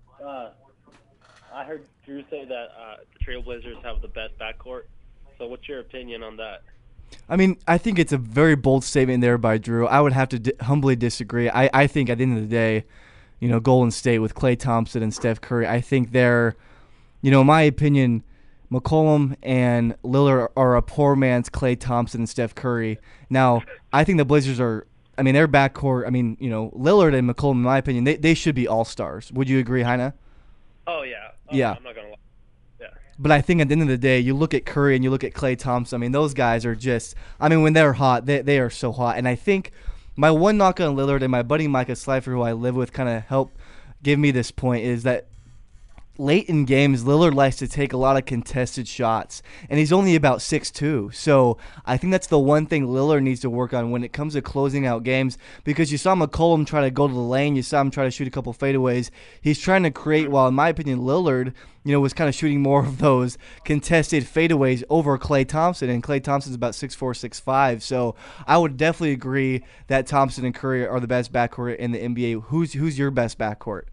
I heard Drew say that the Trailblazers have the best backcourt. So what's your opinion on that? I mean, I think it's a very bold statement there by Drew. I would have to humbly disagree. I think at the end of the day, Golden State with Klay Thompson and Steph Curry, I think they're, in my opinion, McCollum and Lillard are a poor man's Klay Thompson and Steph Curry. Now, I think the Blazers are, their backcourt, Lillard and McCollum, in my opinion, they should be all-stars. Would you agree, Heine? Oh, yeah. Yeah. I'm not going to lie. Yeah. But I think at the end of the day, you look at Curry and you look at Klay Thompson. Those guys are just, when they're hot, they are so hot. And I think my one knock on Lillard and my buddy Micah Slifer, who I live with, kind of helped give me this point is that late in games, Lillard likes to take a lot of contested shots, and he's only about 6'2". So I think that's the one thing Lillard needs to work on when it comes to closing out games, because you saw McCollum try to go to the lane, you saw him try to shoot a couple fadeaways. He's trying to create, while in my opinion, Lillard, was kind of shooting more of those contested fadeaways over Klay Thompson, and Klay Thompson's about 6'4", 6'5". So I would definitely agree that Thompson and Curry are the best backcourt in the NBA. Who's your best backcourt?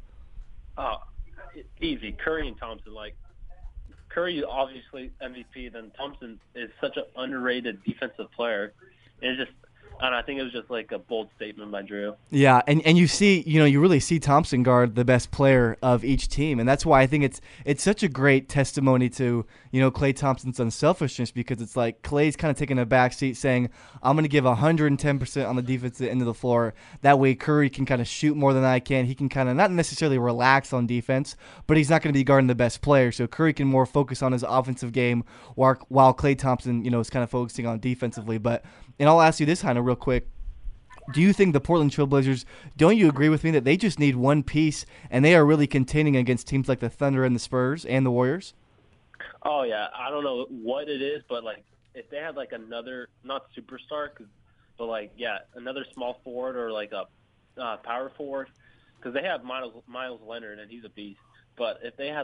Easy. Curry and Thompson. Curry, obviously MVP, then Thompson is such an underrated defensive player. And it's just, I think it was just like a bold statement by Drew. Yeah, and you see, you really see Thompson guard the best player of each team, and that's why I think it's such a great testimony to, Klay Thompson's unselfishness, because it's like Klay's kind of taking a back seat saying, I'm going to give 110% on the defensive end of the floor. That way Curry can kind of shoot more than I can. He can kind of not necessarily relax on defense, but he's not going to be guarding the best player, so Curry can more focus on his offensive game while Klay Thompson, is kind of focusing on defensively. And I'll ask you this, Heine, real quick. Do you think the Portland Trailblazers, don't you agree with me that they just need one piece and they are really contending against teams like the Thunder and the Spurs and the Warriors? Oh, yeah. I don't know what it is, but, if they had, another, not superstar, but, another small forward or, a power forward, because they have Miles Leonard, and he's a beast. But if they had,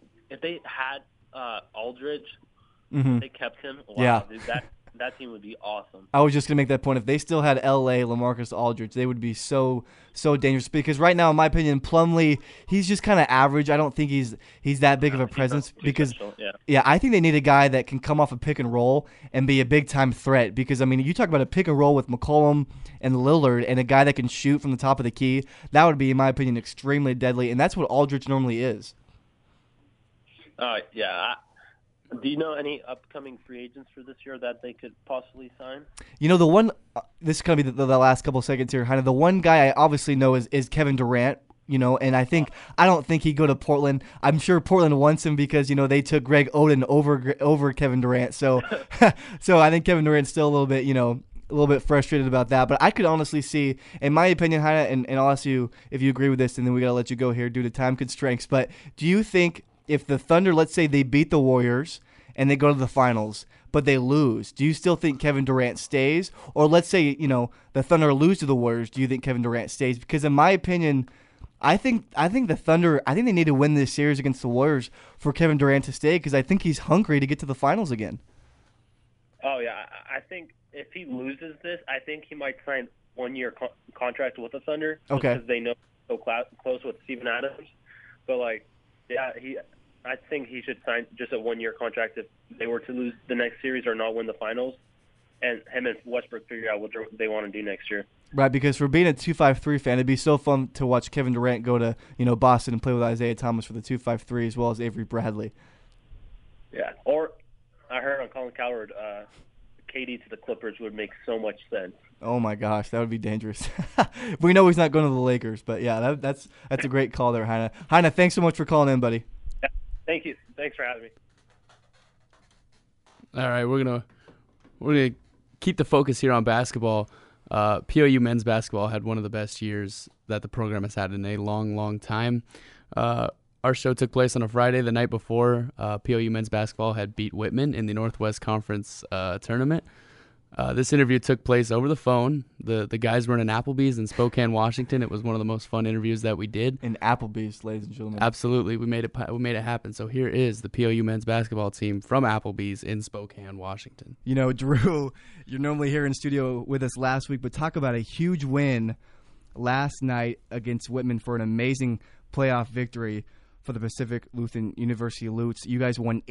Aldridge, they kept him, wow, yeah. Dude, that team would be awesome. I was just going to make that point. If they still had L.A., LaMarcus Aldridge, they would be so dangerous. Because right now, in my opinion, Plumlee, he's just kind of average. I don't think he's that big of a presence. Because, I think they need a guy that can come off a pick and roll and be a big-time threat. Because, you talk about a pick and roll with McCollum and Lillard and a guy that can shoot from the top of the key, that would be, in my opinion, extremely deadly. And that's what Aldridge normally is. Yeah. Do you know any upcoming free agents for this year that they could possibly sign? The one, this is going to be the last couple seconds here, Heine. The one guy I obviously know is Kevin Durant, and I don't think he'd go to Portland. I'm sure Portland wants him because, they took Greg Oden over Kevin Durant. So so I think Kevin Durant's still a little bit frustrated about that. But I could honestly see, in my opinion, Heine, and I'll ask you if you agree with this, and then we got to let you go here due to time constraints. But do you think if the Thunder, let's say they beat the Warriors and they go to the finals, but they lose, do you still think Kevin Durant stays? Or let's say, the Thunder lose to the Warriors, do you think Kevin Durant stays? Because in my opinion, I think the Thunder, I think they need to win this series against the Warriors for Kevin Durant to stay, because I think he's hungry to get to the finals again. Oh, yeah. I think if he loses this, I think he might sign one-year contract with the Thunder. Okay. Because they know he's so close with Steven Adams. But, I think he should sign just a one-year contract if they were to lose the next series or not win the finals. And him and Westbrook figure out what they want to do next year. Right, because for being a 253 fan, it'd be so fun to watch Kevin Durant go to Boston and play with Isaiah Thomas for the 253 as well as Avery Bradley. Yeah, or I heard on Colin Cowherd, KD to the Clippers would make so much sense. Oh my gosh, that would be dangerous. We know he's not going to the Lakers, but yeah, that's a great call there, Heine. Heine, thanks so much for calling in, buddy. Yeah, thank you. Thanks for having me. All right, we're gonna keep the focus here on basketball. POU men's basketball had one of the best years that the program has had in a long, long time. Our show took place on a Friday, the night before POU men's basketball had beat Whitman in the Northwest Conference tournament. This interview took place over the phone. The guys were in an Applebee's in Spokane, Washington. It was one of the most fun interviews that we did. In Applebee's, ladies and gentlemen. Absolutely, we made it happen. So here is the POU men's basketball team from Applebee's in Spokane, Washington. Drew, you're normally here in studio with us last week, but talk about a huge win last night against Whitman for an amazing playoff victory for the Pacific Lutheran University Lutes. You guys won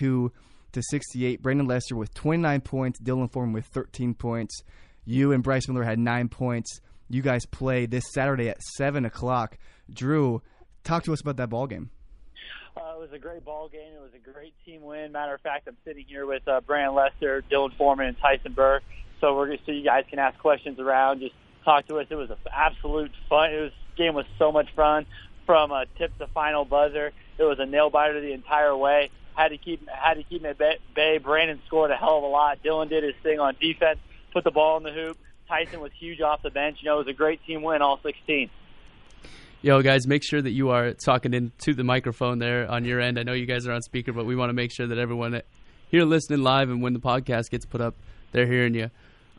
82-68. Brandon Lester with 29 points. Dylan Foreman with 13 points. You and Bryce Miller had 9 points. You guys play this Saturday at 7 o'clock. Drew, talk to us about that ball game. It was a great ball game. It was a great team win. Matter of fact, I'm sitting here with Brandon Lester, Dylan Foreman, and Tyson Burr. So you guys can ask questions around. Just talk to us. It was an absolute fun. Game was so much fun. From tip to final buzzer, it was a nail biter the entire way. Had to keep him at bay. Brandon scored a hell of a lot. Dylan did his thing on defense, put the ball in the hoop. Tyson was huge off the bench. It was a great team win, all 16. Yo, guys, make sure that you are talking into the microphone there on your end. I know you guys are on speaker, but we want to make sure that everyone here listening live and when the podcast gets put up, they're hearing you.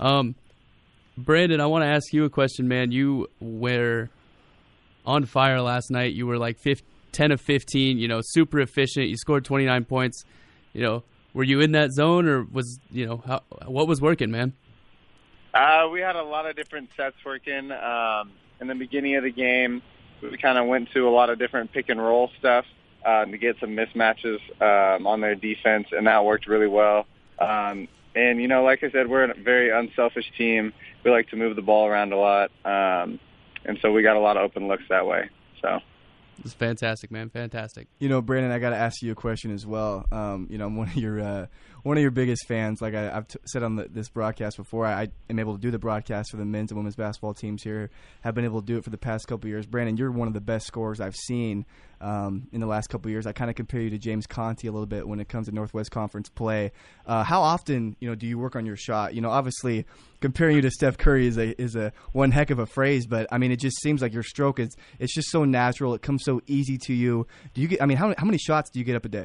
Brandon, I want to ask you a question, man. You were on fire last night. You were like 10 of 15, super efficient. You scored 29 points. Were you in that zone, or was, what was working, man? We had a lot of different sets working. In the beginning of the game, we kind of went to a lot of different pick and roll stuff to get some mismatches on their defense, and that worked really well. And, like I said, we're a very unselfish team. We like to move the ball around a lot. And so we got a lot of open looks that way. So it's fantastic, man. Fantastic. Brandon, I got to ask you a question as well. I'm one of your biggest fans. Like I've said on this broadcast before, I am able to do the broadcast for the men's and women's basketball teams here. Have been able to do it for the past couple of years. Brandon, you're one of the best scorers I've seen in the last couple of years. I kind of compare you to James Conti a little bit when it comes to Northwest Conference play. How often do you work on your shot? Obviously comparing you to Steph Curry is a one heck of a phrase, but I mean it just seems like your stroke it's just so natural. It comes so easy to you. Do you get? I mean, how many shots do you get up a day?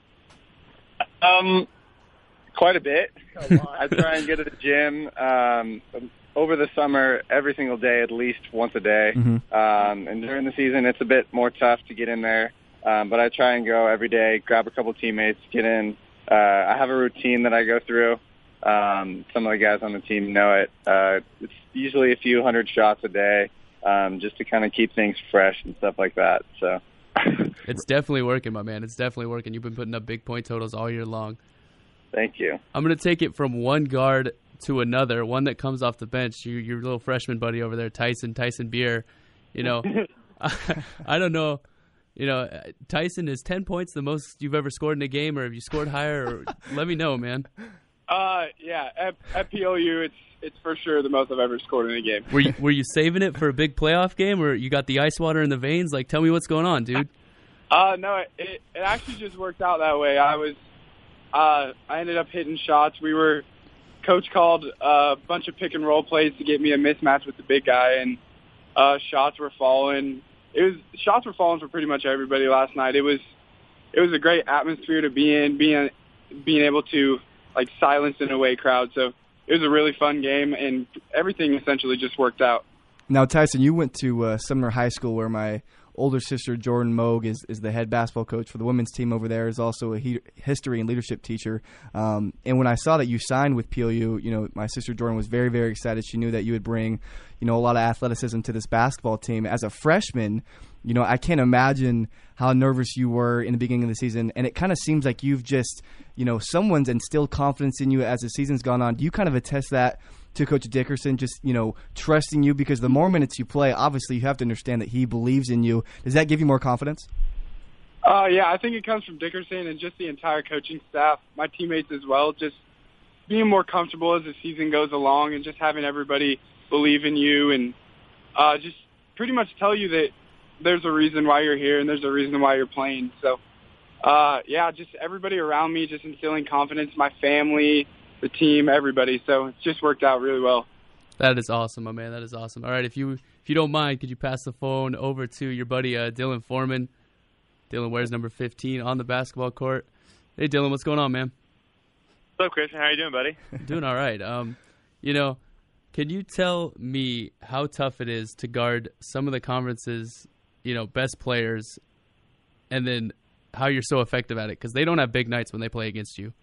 Quite a bit. I try and get to the gym over the summer every single day, at least once a day. Mm-hmm. And during the season, it's a bit more tough to get in there. But I try and go every day, grab a couple teammates, get in. I have a routine that I go through. Some of the guys on the team know it. It's usually a few hundred shots a day, just to kind of keep things fresh and stuff like that. So it's definitely working, my man. It's definitely working. You've been putting up big point totals all year long. Thank you. I'm going to take it from one guard to another, one that comes off the bench. Your little freshman buddy over there, Tyson Beer. I don't know. Tyson, is 10 points the most you've ever scored in a game, or have you scored higher? Or, let me know, man. Yeah, at POU, it's for sure the most I've ever scored in a game. Were you saving it for a big playoff game, or you got the ice water in the veins? Like, tell me what's going on, dude. No, it actually just worked out that way. I ended up hitting shots. Coach called a bunch of pick and roll plays to get me a mismatch with the big guy, and shots were falling. Shots were falling for pretty much everybody last night. It was a great atmosphere to be in, being being able to like silence an away crowd. So it was a really fun game, and everything essentially just worked out. Now, Tyson, you went to Sumner High School, where my older sister, Jordan Moog, is the head basketball coach for the women's team over there, is also a history and leadership teacher. And when I saw that you signed with PLU, my sister Jordan was very, very excited. She knew that you would bring, a lot of athleticism to this basketball team. As a freshman, I can't imagine how nervous you were in the beginning of the season. And it kind of seems like you've just, someone's instilled confidence in you as the season's gone on. Do you kind of attest that to Coach Dickerson, just, trusting you? Because the more minutes you play, obviously you have to understand that he believes in you. Does that give you more confidence? Yeah, I think it comes from Dickerson and just the entire coaching staff, my teammates as well, just being more comfortable as the season goes along and just having everybody believe in you and just pretty much tell you that there's a reason why you're here and there's a reason why you're playing. So, just everybody around me just instilling confidence, my family, the team, everybody. So it's just worked out really well. That is awesome, my man. That is awesome. All right, if you don't mind, could you pass the phone over to your buddy Dylan Foreman? Dylan wears number 15 on the basketball court. Hey, Dylan, what's going on, man? What's up, Christian? How you doing, buddy? Doing all right. Can you tell me how tough it is to guard some of the conference's, best players, and then how you're so effective at it? Because they don't have big nights when they play against you.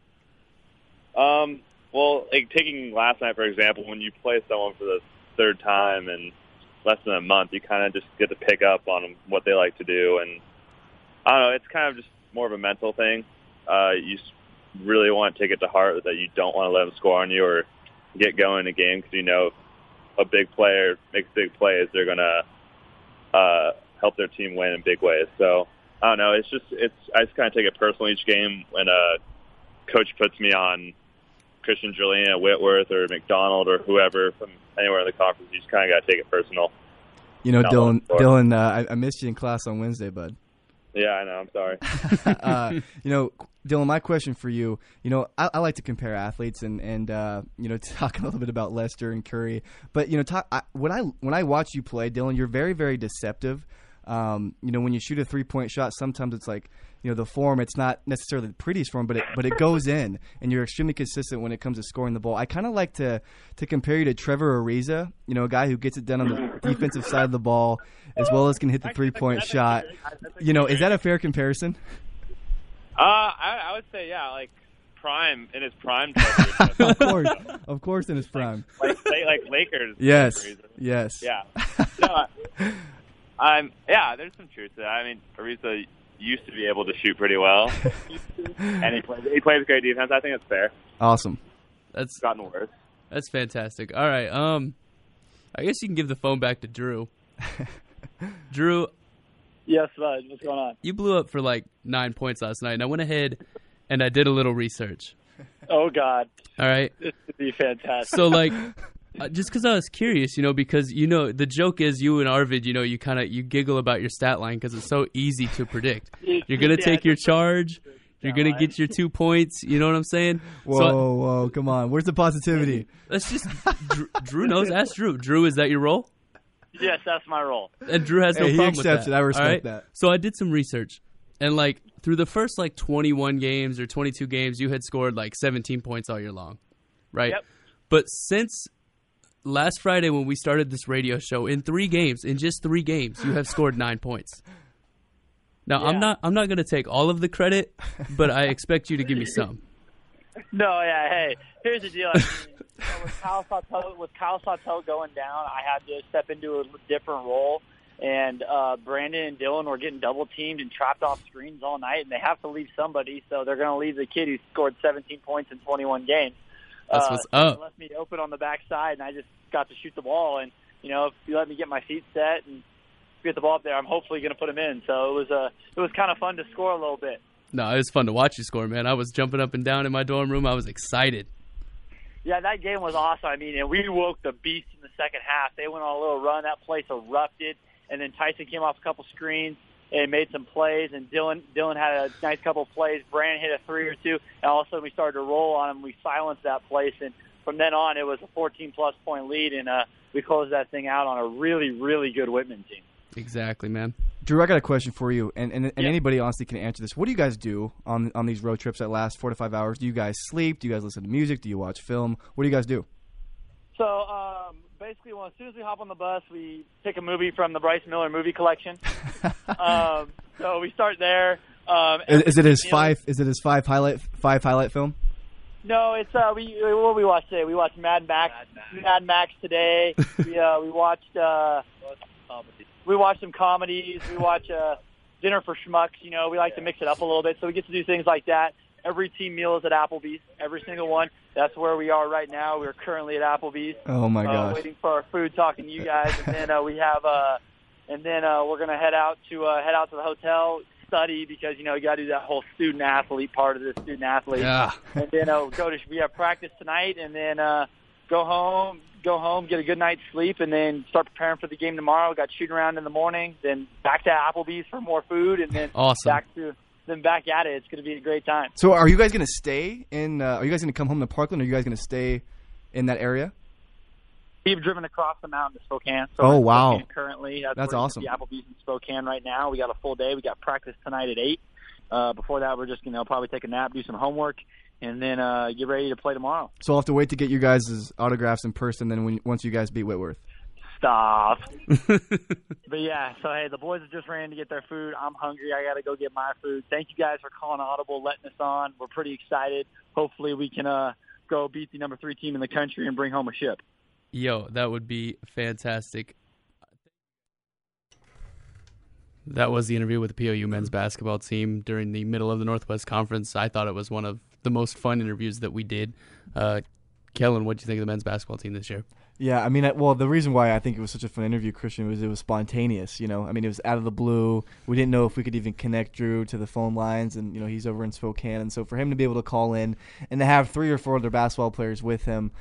Well, like taking last night, for example, when you play someone for the third time in less than a month, you kind of just get to pick up on what they like to do. And I don't know, it's kind of just more of a mental thing. You really want to take it to heart that you don't want to let them score on you or get going in a game, because if a big player makes big plays, they're going to help their team win in big ways. So I don't know. I just kind of take it personal each game when a coach puts me on Christian Julian, Whitworth, or McDonald, or whoever from anywhere in the conference. You just kind of got to take it personal. Dylan, I missed you in class on Wednesday, bud. Yeah, I know. I'm sorry. Dylan, my question for you, I like to compare athletes and talk a little bit about Lester and Curry. But, when I watch you play, Dylan, you're very, very deceptive. When you shoot a three-point shot, sometimes it's like, the form, it's not necessarily the prettiest form, but it goes in, and you're extremely consistent when it comes to scoring the ball. I kind of like to compare you to Trevor Ariza, a guy who gets it done on the defensive side of the ball, as well as can hit the three-point shot. Is that a fair comparison? I would say, yeah, like prime, in his prime. Of course in his prime. Like Lakers. Yes. Yeah. There's some truth to that. I mean, Ariza used to be able to shoot pretty well, and he plays great defense. I think it's fair. Awesome. That's gotten worse. That's fantastic. All right. I guess you can give the phone back to Drew. Drew. Yes, bud. What's going on? You blew up for like 9 points last night, and I went ahead and I did a little research. Oh, God. All right. This would be fantastic. So, just because I was curious, because, the joke is you and Arvid, you giggle about your stat line because it's so easy to predict. You're going to take your charge. You're going to get your 2 points. You know what I'm saying? Whoa, come on. Where's the positivity? Let's just – Drew knows. Ask Drew. Drew, is that your role? Yes, that's my role. And Drew has no problem with that. He accepts it. I respect that. So I did some research. And, through the first, 21 games or 22 games, you had scored, 17 points all year long, right? Yep. But since last Friday when we started this radio show, in just 3 games, you have scored 9 points. Now, yeah. I'm not going to take all of the credit, but I expect you to give me some. No, yeah, hey, here's the deal. I mean, with Kyle Sauteau going down, I had to step into a different role. And Brandon and Dylan were getting double teamed and trapped off screens all night, and they have to leave somebody, so they're going to leave the kid who scored 17 points in 21 games. That's what's up. They left me open on the backside, and I just got to shoot the ball. And if you let me get my feet set and get the ball up there, I'm hopefully going to put them in. So it was kind of fun to score a little bit. No, it was fun to watch you score, man. I was jumping up and down in my dorm room. I was excited. Yeah, that game was awesome. I mean, and we woke the beast in the second half. They went on a little run. That place erupted. And then Tyson came off a couple screens and made some plays. And Dylan had a nice couple plays. Brandon hit a 3 or 2. And all of a sudden we started to roll on him. We silenced that place. And from then on, it was a 14-plus point lead. And we closed that thing out on a really, really good Whitman team. Exactly, man. Drew, I got a question for you, and anybody honestly can answer this. What do you guys do on these road trips that last 4 to 5 hours? Do you guys sleep? Do you guys listen to music? Do you watch film? What do you guys do? So basically, as soon as we hop on the bus, we pick a movie from the Bryce Miller movie collection. So we start there. Is it his five highlight film? No, it's what we watched today. We watched Mad Max today. We watched some comedies. We watch Dinner for Schmucks. You know, we like to mix it up a little bit, so we get to do things like that. Every team meal is at Applebee's. Every single one. That's where we are right now. We're currently at Applebee's. Oh my gosh! Waiting for our food, talking to you guys, and then we have we're gonna head out to the hotel, study, because you got to do that whole student athlete part of the student athlete. Yeah. And then we have practice tonight, and then go home, get a good night's sleep, and then start preparing for the game tomorrow. We got shooting around in the morning, then back to Applebee's for more food, and then back at it. It's going to be a great time. So are you guys going to stay in are you guys going to come home to Parkland, or are you guys going to stay in that area? We've driven across the mountain to Spokane. So oh, wow. Currently, that's awesome. The Applebee's in Spokane right now. We got a full day. We got practice tonight at 8. Before that, we're just probably take a nap, do some homework, and then get ready to play tomorrow. So I'll have to wait to get you guys' autographs in person then once you guys beat Whitworth. Stop. But yeah, so hey, the boys have just ran to get their food. I'm hungry. I got to go get my food. Thank you guys for calling Audible, letting us on. We're pretty excited. Hopefully we can go beat the number 3 team in the country and bring home a ship. Yo, that would be fantastic. That was the interview with the POU men's basketball team during the middle of the Northwest Conference. I thought it was one of the most fun interviews that we did. Kellen, what do you think of the men's basketball team this year? Yeah, I mean, the reason why I think it was such a fun interview, Christian, was it was spontaneous, I mean, it was out of the blue. We didn't know if we could even connect Drew to the phone lines, and, he's over in Spokane. And so for him to be able to call in and to have 3 or 4 other basketball players with him,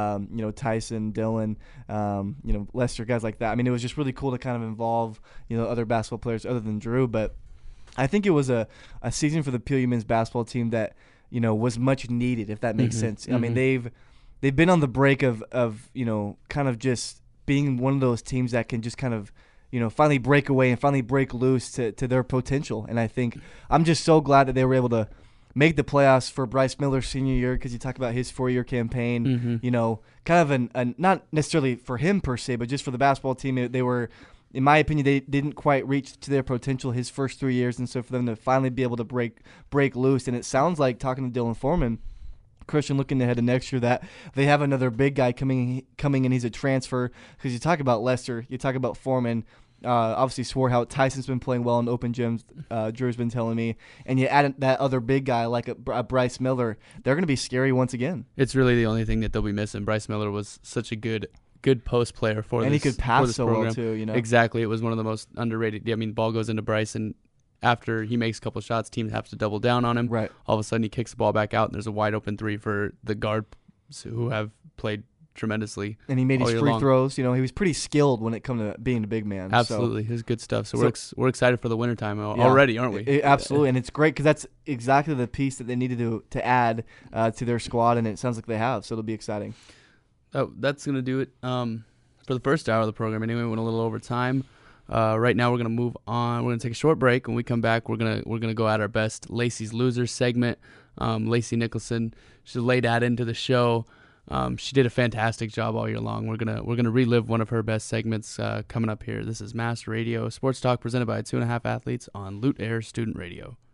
Tyson, Dylan, Lester, guys like that. I mean, it was just really cool to kind of involve, other basketball players other than Drew. But I think it was a season for the POU men's basketball team that, was much needed, if that makes sense. I mean, they've been on the break of kind of just being one of those teams that can just kind of, finally break away and finally break loose to their potential. And I think I'm just so glad that they were able to make the playoffs for Bryce Miller's senior year, because you talk about his 4-year campaign, kind of not necessarily for him per se, but just for the basketball team. They were, in my opinion, they didn't quite reach to their potential his first 3 years. And so for them to finally be able to break loose, and it sounds like, talking to Dylan Foreman, Christian, looking ahead to next year, that they have another big guy coming in. He's a transfer, because you talk about Lester, you talk about Foreman, obviously Swarhout, Tyson's been playing well in open gyms, Drew's been telling me, and you add that other big guy like a Bryce Miller, they're going to be scary once again. It's really the only thing that they'll be missing. Bryce Miller was such a good post player for and this, he could pass so program. Well too. Exactly, it was one of the most underrated. I mean, ball goes into Bryce, and after he makes a couple shots, teams have to double down on him. Right. All of a sudden, he kicks the ball back out, and there's a wide open 3 for the guards who have played tremendously. And he made his free throws. He was pretty skilled when it come to being a big man. Absolutely, his good stuff. So we're excited for the wintertime already, aren't we? Absolutely, and it's great because that's exactly the piece that they needed to add to their squad, and it sounds like they have. So it'll be exciting. That's gonna do it for the first hour of the program. Anyway, we went a little over time. Right now, we're gonna move on. We're gonna take a short break. When we come back, we're gonna go at our best Lacey's Losers segment. Lacey Nicholson, she laid that into the show. She did a fantastic job all year long. We're gonna relive one of her best segments coming up here. This is Mass Radio Sports Talk, presented by 2.5 Athletes on Lute Air Student Radio.